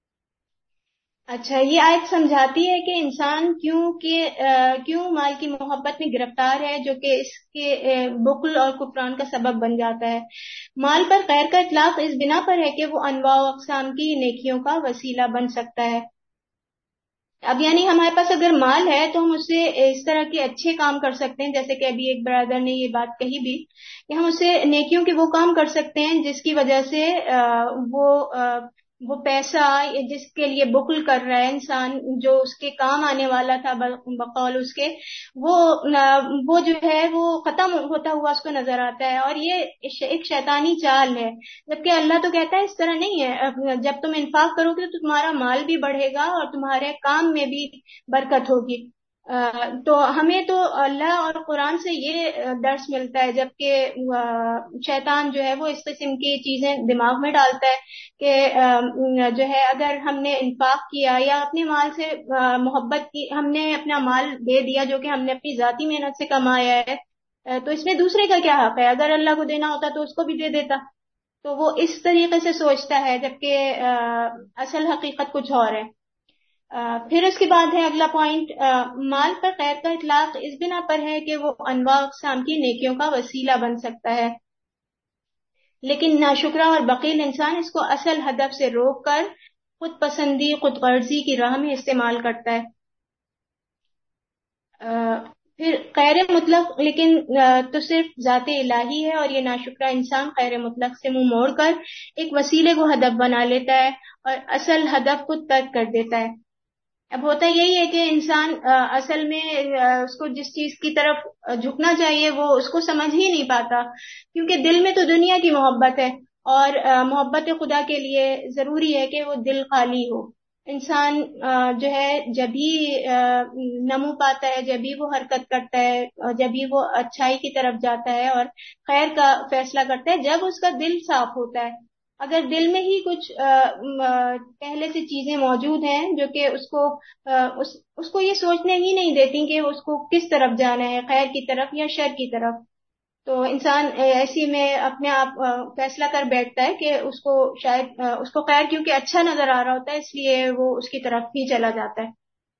اچھا، یہ آیت سمجھاتی ہے کہ انسان کیوں کہ کیوں مال کی محبت میں گرفتار ہے، جو کہ اس کے بخل اور کفران کا سبب بن جاتا ہے. مال پر خیر کا اطلاق اس بنا پر ہے کہ وہ انواع و اقسام کی نیکیوں کا وسیلہ بن سکتا ہے. اب یعنی ہمارے پاس اگر مال ہے تو ہم اس سے اس طرح کے اچھے کام کر سکتے ہیں، جیسے کہ ابھی ایک برادر نے یہ بات کہی بھی کہ ہم اس سے نیکیوں کے وہ کام کر سکتے ہیں جس کی وجہ سے وہ وہ پیسہ جس کے لیے بخل کر رہا ہے انسان، جو اس کے کام آنے والا تھا بقول اس کے، وہ وہ جو ہے وہ ختم ہوتا ہوا اس کو نظر آتا ہے، اور یہ ایک شیطانی چال ہے. جبکہ اللہ تو کہتا ہے اس طرح نہیں ہے، جب تم انفاق کرو گے تو تمہارا مال بھی بڑھے گا اور تمہارے کام میں بھی برکت ہوگی. تو ہمیں تو اللہ اور قرآن سے یہ درس ملتا ہے، جبکہ شیطان جو ہے وہ اس قسم کی چیزیں دماغ میں ڈالتا ہے کہ جو ہے اگر ہم نے انفاق کیا یا اپنے مال سے محبت کی، ہم نے اپنا مال دے دیا جو کہ ہم نے اپنی ذاتی محنت سے کمایا ہے، تو اس میں دوسرے کا کیا حق ہے؟ اگر اللہ کو دینا ہوتا تو اس کو بھی دے دیتا. تو وہ اس طریقے سے سوچتا ہے، جبکہ اصل حقیقت کچھ اور ہے. پھر اس کے بعد ہے اگلا پوائنٹ، مال پر خیر کا اطلاق اس بنا پر ہے کہ وہ انواع اقسام کی نیکیوں کا وسیلہ بن سکتا ہے، لیکن ناشکرا اور بخیل انسان اس کو اصل ہدف سے روک کر خود پسندی خود غرضی کی راہ میں استعمال کرتا ہے. پھر خیر مطلق لیکن تو صرف ذات الہی ہے، اور یہ ناشکرا انسان خیر مطلق سے منہ موڑ کر ایک وسیلے کو ہدف بنا لیتا ہے اور اصل ہدف کو ترک کر دیتا ہے. اب ہوتا یہی ہے کہ انسان اصل میں اس کو جس چیز کی طرف جھکنا چاہیے وہ اس کو سمجھ ہی نہیں پاتا، کیونکہ دل میں تو دنیا کی محبت ہے، اور محبت خدا کے لیے ضروری ہے کہ وہ دل خالی ہو. انسان جو ہے جب ہی نمو پاتا ہے، جب ہی وہ حرکت کرتا ہے، جب ہی وہ اچھائی کی طرف جاتا ہے اور خیر کا فیصلہ کرتا ہے، جب اس کا دل صاف ہوتا ہے. اگر دل میں ہی کچھ پہلے سے چیزیں موجود ہیں جو کہ اس کو اس, اس کو یہ سوچنے ہی نہیں دیتی کہ اس کو کس طرف جانا ہے، خیر کی طرف یا شر کی طرف، تو انسان ایسی میں اپنے آپ فیصلہ کر بیٹھتا ہے کہ اس کو شاید اس کو خیر کیونکہ اچھا نظر آ رہا ہوتا ہے اس لیے وہ اس کی طرف ہی چلا جاتا ہے،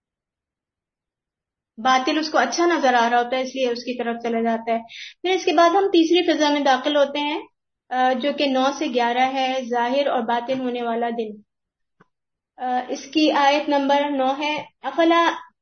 باطل اس کو اچھا نظر آ رہا ہوتا ہے اس لیے اس کی طرف چلا جاتا ہے. پھر اس کے بعد ہم تیسری فضا میں داخل ہوتے ہیں جو کہ نو سے گیارہ ہے، ظاہر اور باطن ہونے والا دن. اس کی آیت نمبر نو ہے، افلا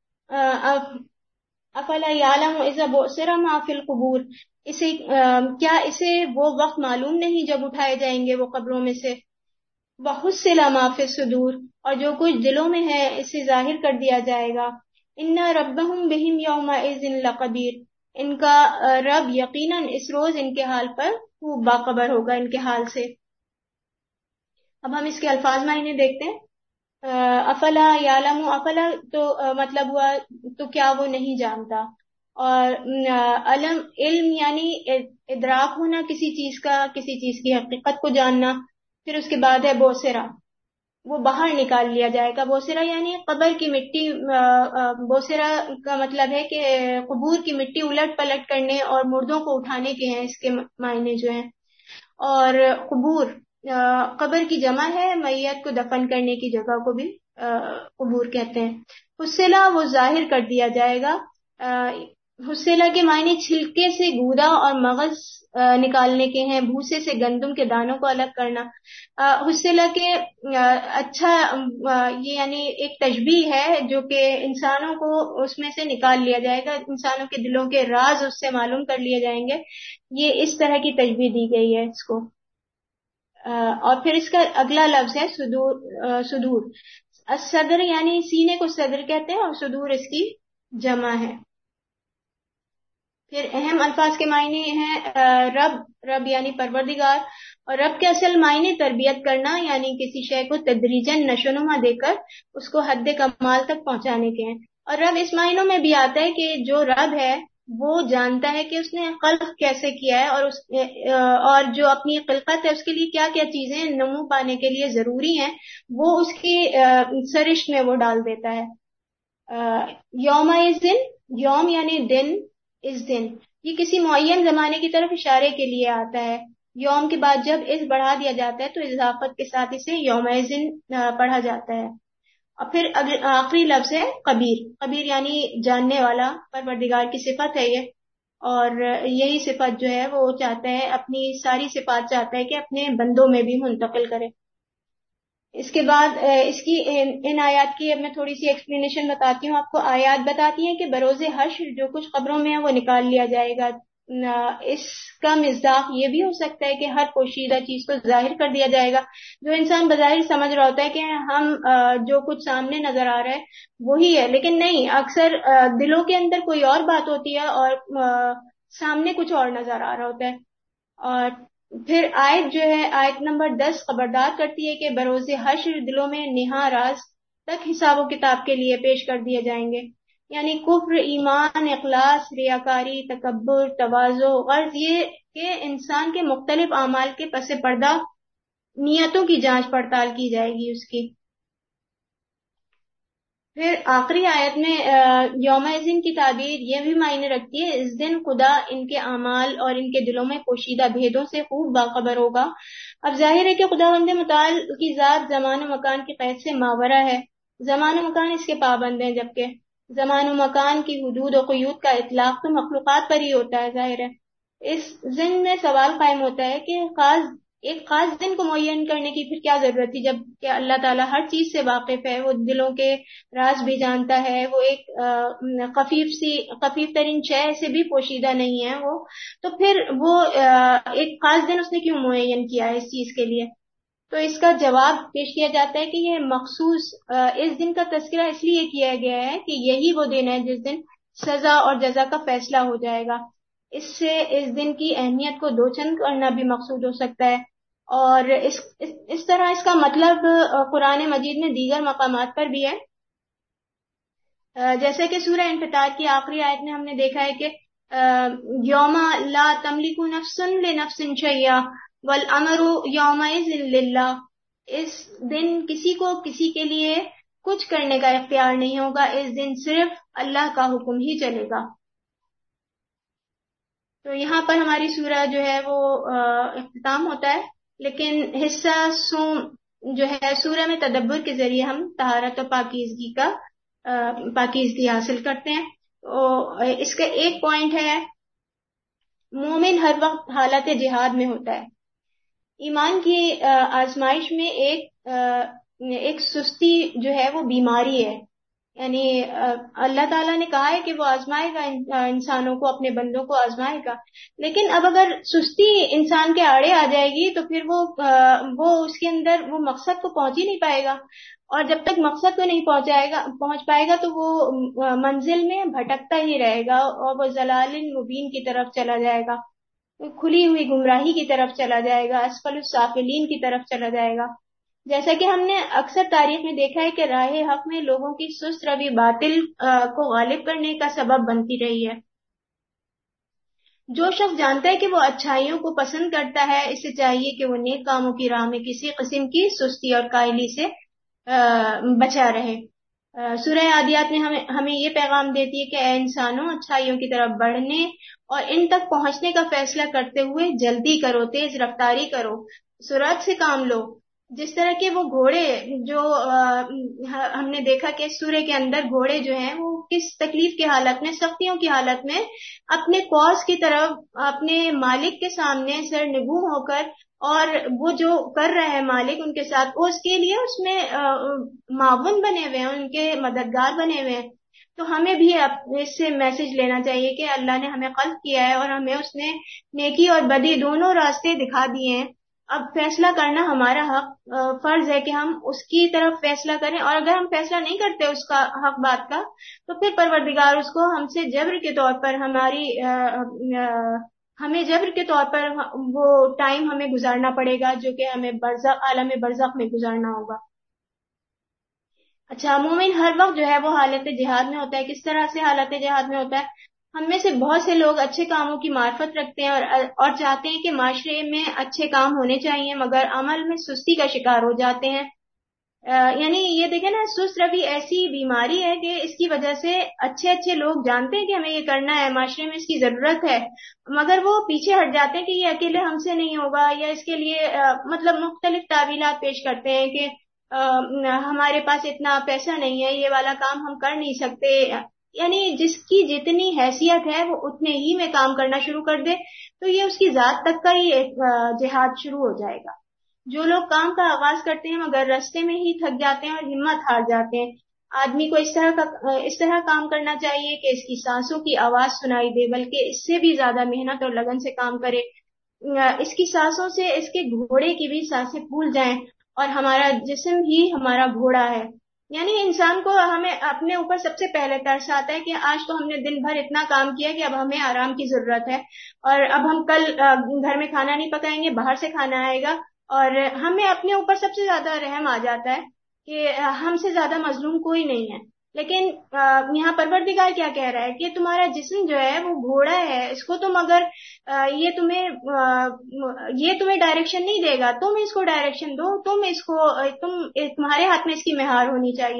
افلا یعلم اذا بعثر ما فی القبور، اسے کیا اسے وہ وقت معلوم نہیں جب اٹھائے جائیں گے وہ قبروں میں سے. وحصل ما فی الصدور، اور جو کچھ دلوں میں ہے اسے ظاہر کر دیا جائے گا. ان ربہم بہم یومئذ لخبیر، ان کا رب یقیناً اس روز ان کے حال پر خوب باخبر ہوگا ان کے حال سے. اب ہم اس کے الفاظ معنی دیکھتے ہیں. افلا یعلم، افلا تو مطلب ہوا تو کیا وہ نہیں جانتا، اور علم علم یعنی ادراک ہونا کسی چیز کا، کسی چیز کی حقیقت کو جاننا. پھر اس کے بعد ہے بوسرا، وہ باہر نکال لیا جائے گا. بوسرا یعنی قبر کی مٹی، بوسرا کا مطلب ہے کہ قبور کی مٹی الٹ پلٹ کرنے اور مردوں کو اٹھانے کے ہیں اس کے معنی جو ہیں. اور قبور قبر کی جمع ہے، میت کو دفن کرنے کی جگہ کو بھی قبور کہتے ہیں. حصلہ وہ ظاہر کر دیا جائے گا. حصلہ کے معنی چھلکے سے گودا اور مغز نکالنے کے ہیں، بھوسے سے گندم کے دانوں کو الگ کرنا. حصلہ کے اچھا یہ یعنی ایک تشبیہ ہے جو کہ انسانوں کو اس میں سے نکال لیا جائے گا، انسانوں کے دلوں کے راز اس سے معلوم کر لیے جائیں گے. یہ اس طرح کی تشبیہ دی گئی ہے اس کو. اور پھر اس کا اگلا لفظ ہے صدور. صدور صدر یعنی سینے کو صدر کہتے ہیں، اور صدور اس کی جمع ہے. پھر اہم الفاظ کے معنی ہیں رب، رب یعنی پروردگار، اور رب کے اصل معنی تربیت کرنا یعنی کسی شے کو تدریجاً نشوونما دے کر اس کو حد کمال تک پہنچانے کے ہیں. اور رب اس معنوں میں بھی آتا ہے کہ جو رب ہے وہ جانتا ہے کہ اس نے خلق کیسے کیا ہے، اور اس اور جو اپنی خلقت ہے اس کے لیے کیا کیا چیزیں نمو پانے کے لیے ضروری ہیں وہ اس کی سرشت میں وہ ڈال دیتا ہے. یوم اس دن، یوم یعنی دن، اس دن یہ کسی معین زمانے کی طرف اشارے کے لیے آتا ہے. یوم کے بعد جب اس بڑھا دیا جاتا ہے تو اضافت کے ساتھ اسے یوم دن پڑھا جاتا ہے. اور پھر آخری لفظ ہے خبیر. خبیر یعنی جاننے والا، پروردگار کی صفت ہے یہ، اور یہی صفت جو ہے وہ چاہتا ہے، اپنی ساری صفات چاہتا ہے کہ اپنے بندوں میں بھی منتقل کرے. اس کے بعد اس کی ان آیات کی اب میں تھوڑی سی ایکسپلینیشن بتاتی ہوں آپ کو. آیات بتاتی ہیں کہ بروز حشر جو کچھ قبروں میں ہے وہ نکال لیا جائے گا. اس کا مصداق یہ بھی ہو سکتا ہے کہ ہر پوشیدہ چیز کو ظاہر کر دیا جائے گا. جو انسان بظاہر سمجھ رہا ہوتا ہے کہ ہم جو کچھ سامنے نظر آ رہا ہے وہی ہے، لیکن نہیں، اکثر دلوں کے اندر کوئی اور بات ہوتی ہے اور سامنے کچھ اور نظر آ رہا ہوتا ہے. اور پھر آیت جو ہے آیت نمبر دس خبردار کرتی ہے کہ بروز حشر دلوں میں نہا راز تک حساب و کتاب کے لیے پیش کر دیے جائیں گے. یعنی کفر، ایمان، اخلاص، ریاکاری، تکبر، تواضع، غرض یہ کہ انسان کے مختلف اعمال کے پس پردہ نیتوں کی جانچ پڑتال کی جائے گی اس کی. پھر آخری آیت میں یوم ازن کی تعبیر یہ بھی معنی رکھتی ہے، اس دن خدا ان کے اعمال اور ان کے دلوں میں پوشیدہ بھیدوں سے خوب باخبر ہوگا۔ اب ظاہر ہے کہ خداوند متعال کی ذات زمان و مکان کی قید سے ماورا ہے، زمان و مکان اس کے پابند ہیں، جبکہ زمان و مکان کی حدود و قیود کا اطلاق تو مخلوقات پر ہی ہوتا ہے۔ ظاہر ہے اس ضمن میں سوال قائم ہوتا ہے کہ خاص ایک خاص دن کو معین کرنے کی پھر کیا ضرورت تھی، جب کہ اللہ تعالیٰ ہر چیز سے واقف ہے، وہ دلوں کے راز بھی جانتا ہے، وہ ایک خفیف سی خفیف ترین شے سے بھی پوشیدہ نہیں ہے وہ، تو پھر وہ ایک خاص دن اس نے کیوں معین کیا ہے اس چیز کے لیے؟ تو اس کا جواب پیش کیا جاتا ہے کہ یہ مخصوص اس دن کا تذکرہ اس لیے کیا گیا ہے کہ یہی وہ دن ہے جس دن سزا اور جزا کا فیصلہ ہو جائے گا۔ اس سے اس دن کی اہمیت کو دوچند کرنا بھی مقصود ہو سکتا ہے، اور اس اس, اس طرح اس کا مطلب قرآن مجید میں دیگر مقامات پر بھی ہے، جیسے کہ سورہ انفطار کی آخری آیت میں ہم نے دیکھا ہے کہ یوم لا تملک نفس لنفس شیئا والامر یومئذ للہ، اس دن کسی کو کسی کے لیے کچھ کرنے کا اختیار نہیں ہوگا، اس دن صرف اللہ کا حکم ہی چلے گا۔ تو یہاں پر ہماری سورہ جو ہے وہ اختتام ہوتا ہے، لیکن حصہ سوم جو ہے سورہ میں تدبر کے ذریعے ہم طہارت و پاکیزگی کا پاکیزگی حاصل کرتے ہیں۔ اس کا ایک پوائنٹ ہے، مومن ہر وقت حالت جہاد میں ہوتا ہے۔ ایمان کی آزمائش میں ایک ایک سستی جو ہے وہ بیماری ہے، یعنی اللہ تعالیٰ نے کہا ہے کہ وہ آزمائے گا انسانوں کو، اپنے بندوں کو آزمائے گا، لیکن اب اگر سستی انسان کے آڑے آ جائے گی تو پھر وہ وہ اس کے اندر وہ مقصد کو پہنچ ہی نہیں پائے گا، اور جب تک مقصد کو نہیں پہنچائے گا پہنچ پائے گا تو وہ منزل میں بھٹکتا ہی رہے گا، اور وہ ضلال مبین کی طرف چلا جائے گا، کھلی ہوئی گمراہی کی طرف چلا جائے گا، اسفل السافلین کی طرف چلا جائے گا۔ جیسا کہ ہم نے اکثر تاریخ میں دیکھا ہے کہ راہ حق میں لوگوں کی سست روی باطل کو غالب کرنے کا سبب بنتی رہی ہے۔ جو شخص جانتا ہے کہ وہ اچھائیوں کو پسند کرتا ہے، اسے چاہیے کہ وہ نیک کاموں کی راہ میں کسی قسم کی سستی اور کائلی سے بچا رہے۔ سورہ عادیات میں ہمیں ہمیں یہ پیغام دیتی ہے کہ اے انسانوں، اچھائیوں کی طرف بڑھنے اور ان تک پہنچنے کا فیصلہ کرتے ہوئے جلدی کرو، تیز رفتاری کرو، سرعت سے کام لو۔ جس طرح کے وہ گھوڑے جو ہم نے دیکھا کہ سورہ کے اندر گھوڑے جو ہیں وہ کس تکلیف کی حالت میں، سختیوں کی حالت میں اپنے کوس کی طرف اپنے مالک کے سامنے سر نگوں ہو کر، اور وہ جو کر رہے ہیں مالک ان کے ساتھ، وہ اس کے لیے اس میں معاون بنے ہوئے ہیں، ان کے مددگار بنے ہوئے ہیں۔ تو ہمیں بھی اس سے میسج لینا چاہیے کہ اللہ نے ہمیں خلق کیا ہے اور ہمیں اس نے نیکی اور بدی دونوں راستے دکھا دیے ہیں، اب فیصلہ کرنا ہمارا حق فرض ہے کہ ہم اس کی طرف فیصلہ کریں، اور اگر ہم فیصلہ نہیں کرتے اس کا حق بات کا تو پھر پروردگار اس کو ہم سے جبر کے طور پر ہماری ہمیں جبر کے طور پر وہ ٹائم ہمیں گزارنا پڑے گا جو کہ ہمیں برزخ عالم برزخ میں گزارنا ہوگا۔ اچھا، مومن ہر وقت جو ہے وہ حالت جہاد میں ہوتا ہے۔ کس طرح سے حالت جہاد میں ہوتا ہے؟ ہم میں سے بہت سے لوگ اچھے کاموں کی معرفت رکھتے ہیں اور اور چاہتے ہیں کہ معاشرے میں اچھے کام ہونے چاہیے، مگر عمل میں سستی کا شکار ہو جاتے ہیں۔ یعنی یہ دیکھیں نا، سست روی ایسی بیماری ہے کہ اس کی وجہ سے اچھے اچھے لوگ جانتے ہیں کہ ہمیں یہ کرنا ہے، معاشرے میں اس کی ضرورت ہے، مگر وہ پیچھے ہٹ جاتے ہیں کہ یہ اکیلے ہم سے نہیں ہوگا، یا اس کے لیے مطلب مختلف تعویلات پیش کرتے ہیں کہ ہمارے پاس اتنا پیسہ نہیں ہے، یہ والا کام ہم کر نہیں سکتے۔ یعنی جس کی جتنی حیثیت ہے وہ اتنے ہی میں کام کرنا شروع کر دے تو یہ اس کی ذات تک کا ہی ایک جہاد شروع ہو جائے گا۔ جو لوگ کام کا آغاز کرتے ہیں مگر راستے میں ہی تھک جاتے ہیں اور ہمت ہار جاتے ہیں، آدمی کو اس طرح کا اس طرح کام کرنا چاہیے کہ اس کی سانسوں کی آواز سنائی دے، بلکہ اس سے بھی زیادہ محنت اور لگن سے کام کرے، اس کی سانسوں سے اس کے گھوڑے کی بھی سانسیں پھول جائیں، اور ہمارا جسم ہی ہمارا گھوڑا ہے۔ یعنی انسان کو ہمیں اپنے اوپر سب سے پہلے ترس آتا ہے کہ آج تو ہم نے دن بھر اتنا کام کیا کہ اب ہمیں آرام کی ضرورت ہے، اور اب ہم کل گھر میں کھانا نہیں پکائیں گے، باہر سے کھانا آئے گا، اور ہمیں اپنے اوپر سب سے زیادہ رحم آ جاتا ہے کہ ہم سے زیادہ مظلوم کوئی نہیں ہے۔ لیکن یہاں پروردگار کیا کہہ رہا ہے کہ تمہارا جسم جو ہے وہ گھوڑا ہے، اس کو تم اگر یہ تمہیں یہ تمہیں ڈائریکشن نہیں دے گا، تم اس کو ڈائریکشن دو، تم اس کو تم تمہارے ہاتھ میں اس کی مہار ہونی چاہیے۔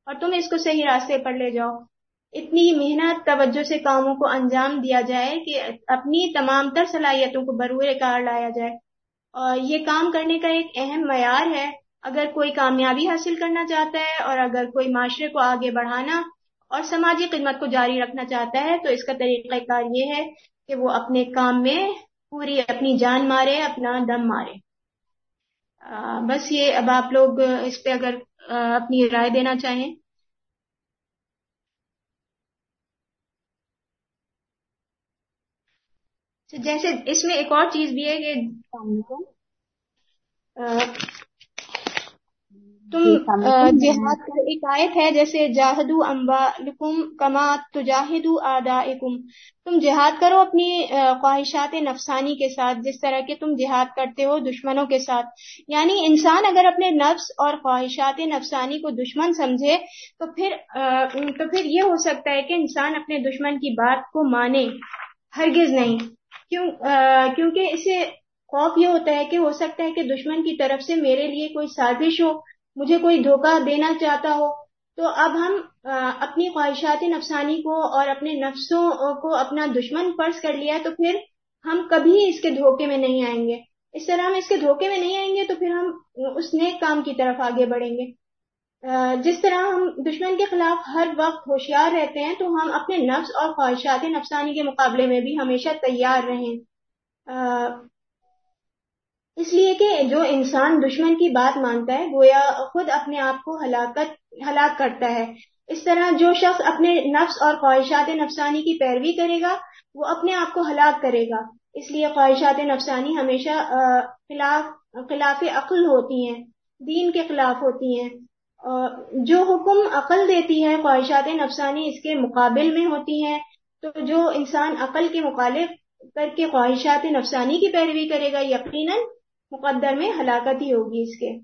اور تم اس کو صحیح راستے پر لے جاؤ. اتنی محنت توجہ سے کاموں کو انجام دیا جائے کہ اپنی تمام تر صلاحیتوں کو بروئے کار لایا جائے. اور یہ کام کرنے کا ایک اہم معیار ہے. اگر کوئی کامیابی حاصل کرنا چاہتا ہے اور اگر کوئی معاشرے کو آگے بڑھانا اور سماجی خدمت کو جاری رکھنا چاہتا ہے تو اس کا طریقہ کار یہ ہے کہ وہ اپنے کام میں پوری اپنی جان مارے، اپنا دم مارے. آ, بس یہ اب آپ لوگ اس پہ اگر آ, اپنی رائے دینا چاہیں. جیسے اس میں ایک اور چیز بھی ہے کہ تم جہاد کا ایک آیت ہے جیسے جاہدو اموالکم کما تجاہدو اعدائکم، تم جہاد کرو اپنی خواہشات نفسانی کے ساتھ جس طرح کہ تم جہاد کرتے ہو دشمنوں کے ساتھ. یعنی انسان اگر اپنے نفس اور خواہشات نفسانی کو دشمن سمجھے تو پھر تو پھر یہ ہو سکتا ہے کہ انسان اپنے دشمن کی بات کو مانے. ہرگز نہیں. کیوں کیونکہ اسے خوف یہ ہوتا ہے کہ ہو سکتا ہے کہ دشمن کی طرف سے میرے لیے کوئی سازش ہو، مجھے کوئی دھوکہ دینا چاہتا ہو. تو اب ہم اپنی خواہشات نفسانی کو اور اپنے نفسوں کو اپنا دشمن فرض کر لیا تو پھر ہم کبھی اس کے دھوکے میں نہیں آئیں گے. اس طرح ہم اس کے دھوکے میں نہیں آئیں گے تو پھر ہم اس نیک کام کی طرف آگے بڑھیں گے. جس طرح ہم دشمن کے خلاف ہر وقت ہوشیار رہتے ہیں تو ہم اپنے نفس اور خواہشات نفسانی کے مقابلے میں بھی ہمیشہ تیار رہیں. اس لیے کہ جو انسان دشمن کی بات مانتا ہے گویا خود اپنے آپ کو ہلاکت ہلاک کرتا ہے. اس طرح جو شخص اپنے نفس اور خواہشات نفسانی کی پیروی کرے گا وہ اپنے آپ کو ہلاک کرے گا. اس لیے خواہشات نفسانی ہمیشہ خلاف خلاف عقل ہوتی ہیں، دین کے خلاف ہوتی ہیں. جو حکم عقل دیتی ہے خواہشات نفسانی اس کے مقابل میں ہوتی ہیں. تو جو انسان عقل کے مخالف کر کے خواہشات نفسانی کی پیروی کرے گا یقیناً مقدر میں ہلاکت ہی ہوگی اس کے.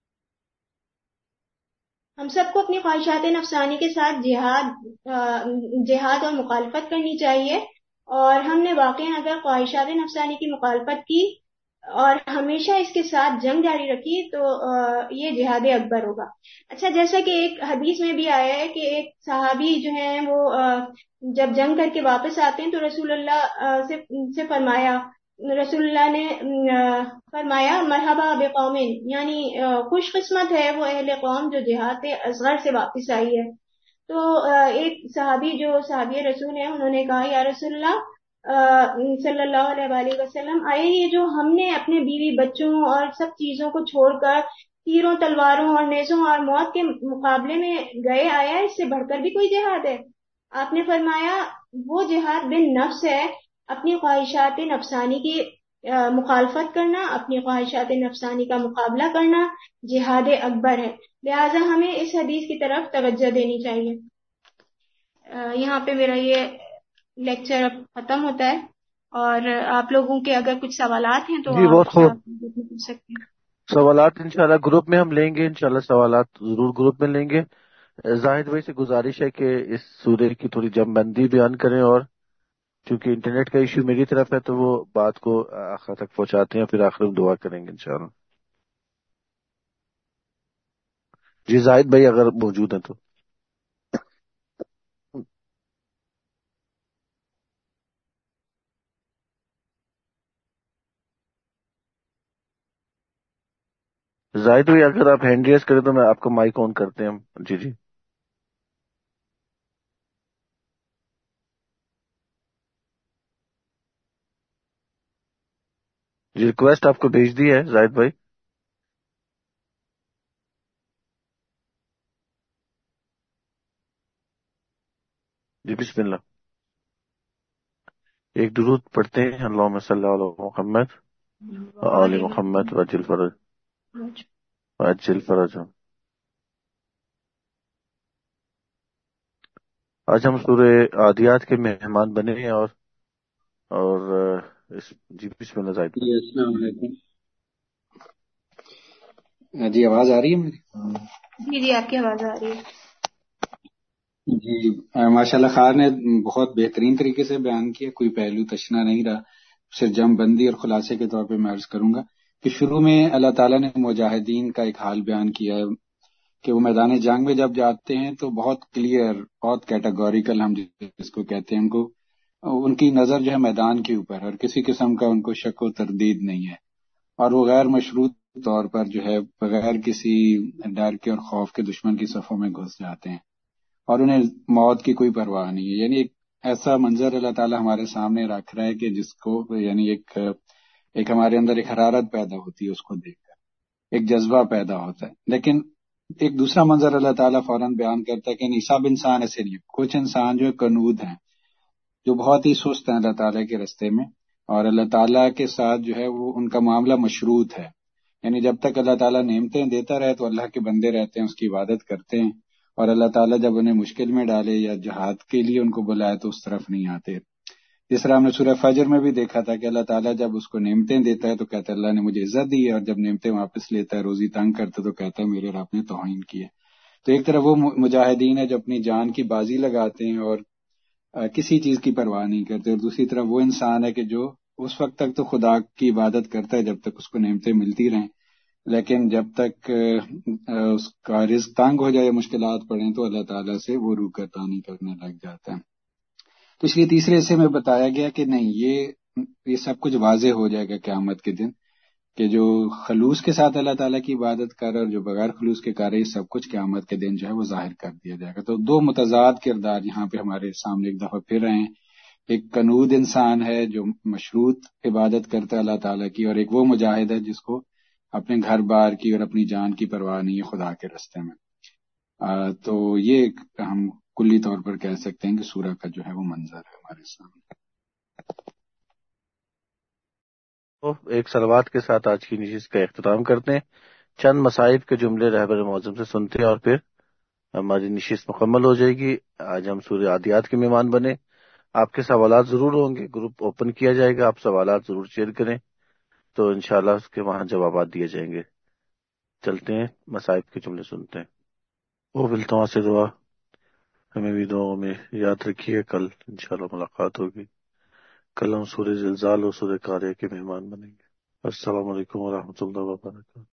ہم سب کو اپنی خواہشات نفسانی کے ساتھ جہاد جہاد اور مخالفت کرنی چاہیے. اور ہم نے واقعا اگر خواہشات نفسانی کی مخالفت کی اور ہمیشہ اس کے ساتھ جنگ جاری رکھی تو یہ جہاد اکبر ہوگا. اچھا، جیسا کہ ایک حدیث میں بھی آیا ہے کہ ایک صحابی جو ہیں وہ جب جنگ کر کے واپس آتے ہیں تو رسول اللہ سے سے فرمایا رسول اللہ نے فرمایا مرحبا بقوم، یعنی خوش قسمت ہے وہ اہل قوم جو جہاد اصغر سے واپس آئی ہے. تو ایک صحابی جو صحابی رسول ہیں انہوں نے کہا یا رسول اللہ صلی اللہ علیہ وآلہ وسلم، آئے یہ جو ہم نے اپنے بیوی بچوں اور سب چیزوں کو چھوڑ کر تیروں تلواروں اور نیزوں اور موت کے مقابلے میں گئے، آیا اس سے بڑھ کر بھی کوئی جہاد ہے؟ آپ نے فرمایا وہ جہاد بن نفس ہے، اپنی خواہشات نفسانی کی مخالفت کرنا، اپنی خواہشات نفسانی کا مقابلہ کرنا جہاد اکبر ہے. لہذا ہمیں اس حدیث کی طرف توجہ دینی چاہیے. یہاں پہ میرا یہ لیکچر اب ختم ہوتا ہے اور آپ لوگوں کے اگر کچھ سوالات ہیں تو جی بہت خوب. آپ پوچھ سکتے ہیں. سوالات انشاءاللہ گروپ میں ہم لیں گے، انشاءاللہ سوالات ضرور گروپ میں لیں گے. زاہد بھائی سے گزارش ہے کہ اس سورے کی تھوڑی جم بندی بیان کریں، اور چونکہ انٹرنیٹ کا ایشو میری طرف ہے تو وہ بات کو آخر تک پہنچاتے ہیں، پھر آخر میں دعا کریں گے انشاءاللہ. جی زاہد بھائی اگر موجود ہیں تو. زاہد بھائی اگر آپ ہینڈ ریز کریں تو میں آپ کا مائک آن کرتے ہیں. جی جی جی ریکویسٹ آپ کو بھیج دی ہے زاہد بھائی. جی بسم اللہ. ایک درود پڑھتے ہیں، اللہم صلی علی محمد وآل محمد وجل فرج وجل فرج. آج ہم سورہ عادیات کے مہمان بنے ہیں اور اور اس جی بسم اللہ زاہد. جی السلام علیکم. جی آواز آ رہی ہے میری؟ جی جی آپ کی آواز آ رہی ہے. جی ماشاء اللہ خان نے بہت بہترین طریقے سے بیان کیا، کوئی پہلو تشنا نہیں رہا. صرف جم بندی اور خلاصے کے طور پہ میں عرض کروں گا کہ شروع میں اللہ تعالیٰ نے مجاہدین کا ایک حال بیان کیا ہے کہ وہ میدان جنگ میں جب جاتے ہیں تو بہت کلیئر، بہت کیٹاگوریکل ہم جس کو کہتے ہیں، ان کو ان کی نظر جو ہے میدان کے اوپر ہے اور کسی قسم کا ان کو شک و تردید نہیں ہے، اور وہ غیر مشروط طور پر جو ہے بغیر کسی ڈر کے اور خوف کے دشمن کی صفوں میں گھس جاتے ہیں، اور انہیں موت کی کوئی پرواہ نہیں ہے۔ یعنی ایک ایسا منظر اللہ تعالیٰ ہمارے سامنے رکھ رہا ہے کہ جس کو یعنی ایک ایک ہمارے اندر ایک حرارت پیدا ہوتی ہے اس کو دیکھ کر، ایک جذبہ پیدا ہوتا ہے۔ لیکن ایک دوسرا منظر اللہ تعالیٰ فوراً بیان کرتا ہے کہ نہیں، سب انسان ایسے نہیں، کچھ انسان جو کنود ہیں، جو بہت ہی سست ہیں اللہ تعالیٰ کے رستے میں، اور اللہ تعالیٰ کے ساتھ جو ہے وہ ان کا معاملہ مشروط ہے، یعنی جب تک اللہ تعالیٰ نعمتیں دیتا رہے تو اللہ کے بندے رہتے ہیں، اس کی عبادت کرتے ہیں، اور اللہ تعالیٰ جب انہیں مشکل میں ڈالے یا جہاد کے لیے ان کو بلائے تو اس طرف نہیں آتے۔ جس طرح ہم نے سورہ فجر میں بھی دیکھا تھا کہ اللہ تعالیٰ جب اس کو نعمتیں دیتا ہے تو کہتا ہے اللہ نے مجھے عزت دی ہے، اور جب نعمتیں واپس لیتا ہے، روزی تنگ کرتا ہے، تو کہتا ہے میرے رب نے توہین کی ہے۔ تو ایک طرف وہ مجاہدین ہیں جو اپنی جان کی بازی لگاتے ہیں اور کسی چیز کی پرواہ نہیں کرتے، اور دوسری طرف وہ انسان ہے کہ جو اس وقت تک تو خدا کی عبادت کرتا ہے جب تک اس کو نعمتیں ملتی رہیں، لیکن جب تک اس کا رزق تنگ ہو جائے، مشکلات پڑیں، تو اللہ تعالیٰ سے وہ روح گردانی کرنے لگ جاتا ہے۔ تو اس لیے تیسرے حصے میں بتایا گیا کہ نہیں، یہ یہ سب کچھ واضح ہو جائے گا قیامت کے دن، کہ جو خلوص کے ساتھ اللہ تعالیٰ کی عبادت کر رہا ہے اور جو بغیر خلوص کے کر رہا ہے، یہ سب کچھ قیامت کے دن جو ہے وہ ظاہر کر دیا جائے گا۔ تو دو متضاد کردار یہاں پہ ہمارے سامنے ایک دفعہ پھر رہے ہیں، ایک کنود انسان ہے جو مشروط عبادت کرتا ہے اللہ تعالیٰ کی، اور ایک وہ مجاہد ہے جس کو اپنے گھر بار کی اور اپنی جان کی پرواہ نہیں ہے خدا کے راستے میں۔ آ, تو یہ ہم کلی طور پر کہہ سکتے ہیں کہ سورہ کا جو ہے وہ منظر ہے ہمارے سامنے۔ تو ایک سلوات کے ساتھ آج کی نشست کا اختتام کرتے ہیں، چند مصائب کے جملے رہبر معظم سے سنتے ہیں اور پھر ہماری نشست مکمل ہو جائے گی۔ آج ہم سورہ عادیات کے مہمان بنے، آپ کے سوالات ضرور ہوں گے، گروپ اوپن کیا جائے گا، آپ سوالات ضرور شیئر کریں تو انشاءاللہ اس کے وہاں جوابات دیے جائیں گے۔ چلتے ہیں، مصائب کے جملے سنتے ہیں۔ وہ بلتواں سے دعا، ہمیں بھی دعاؤں میں یاد رکھیے، کل انشاءاللہ ملاقات ہوگی۔ کل ہم سورہ زلزال اور سورہ قاریہ کے مہمان بنیں گے۔ السلام علیکم ورحمۃ اللہ وبرکاتہ۔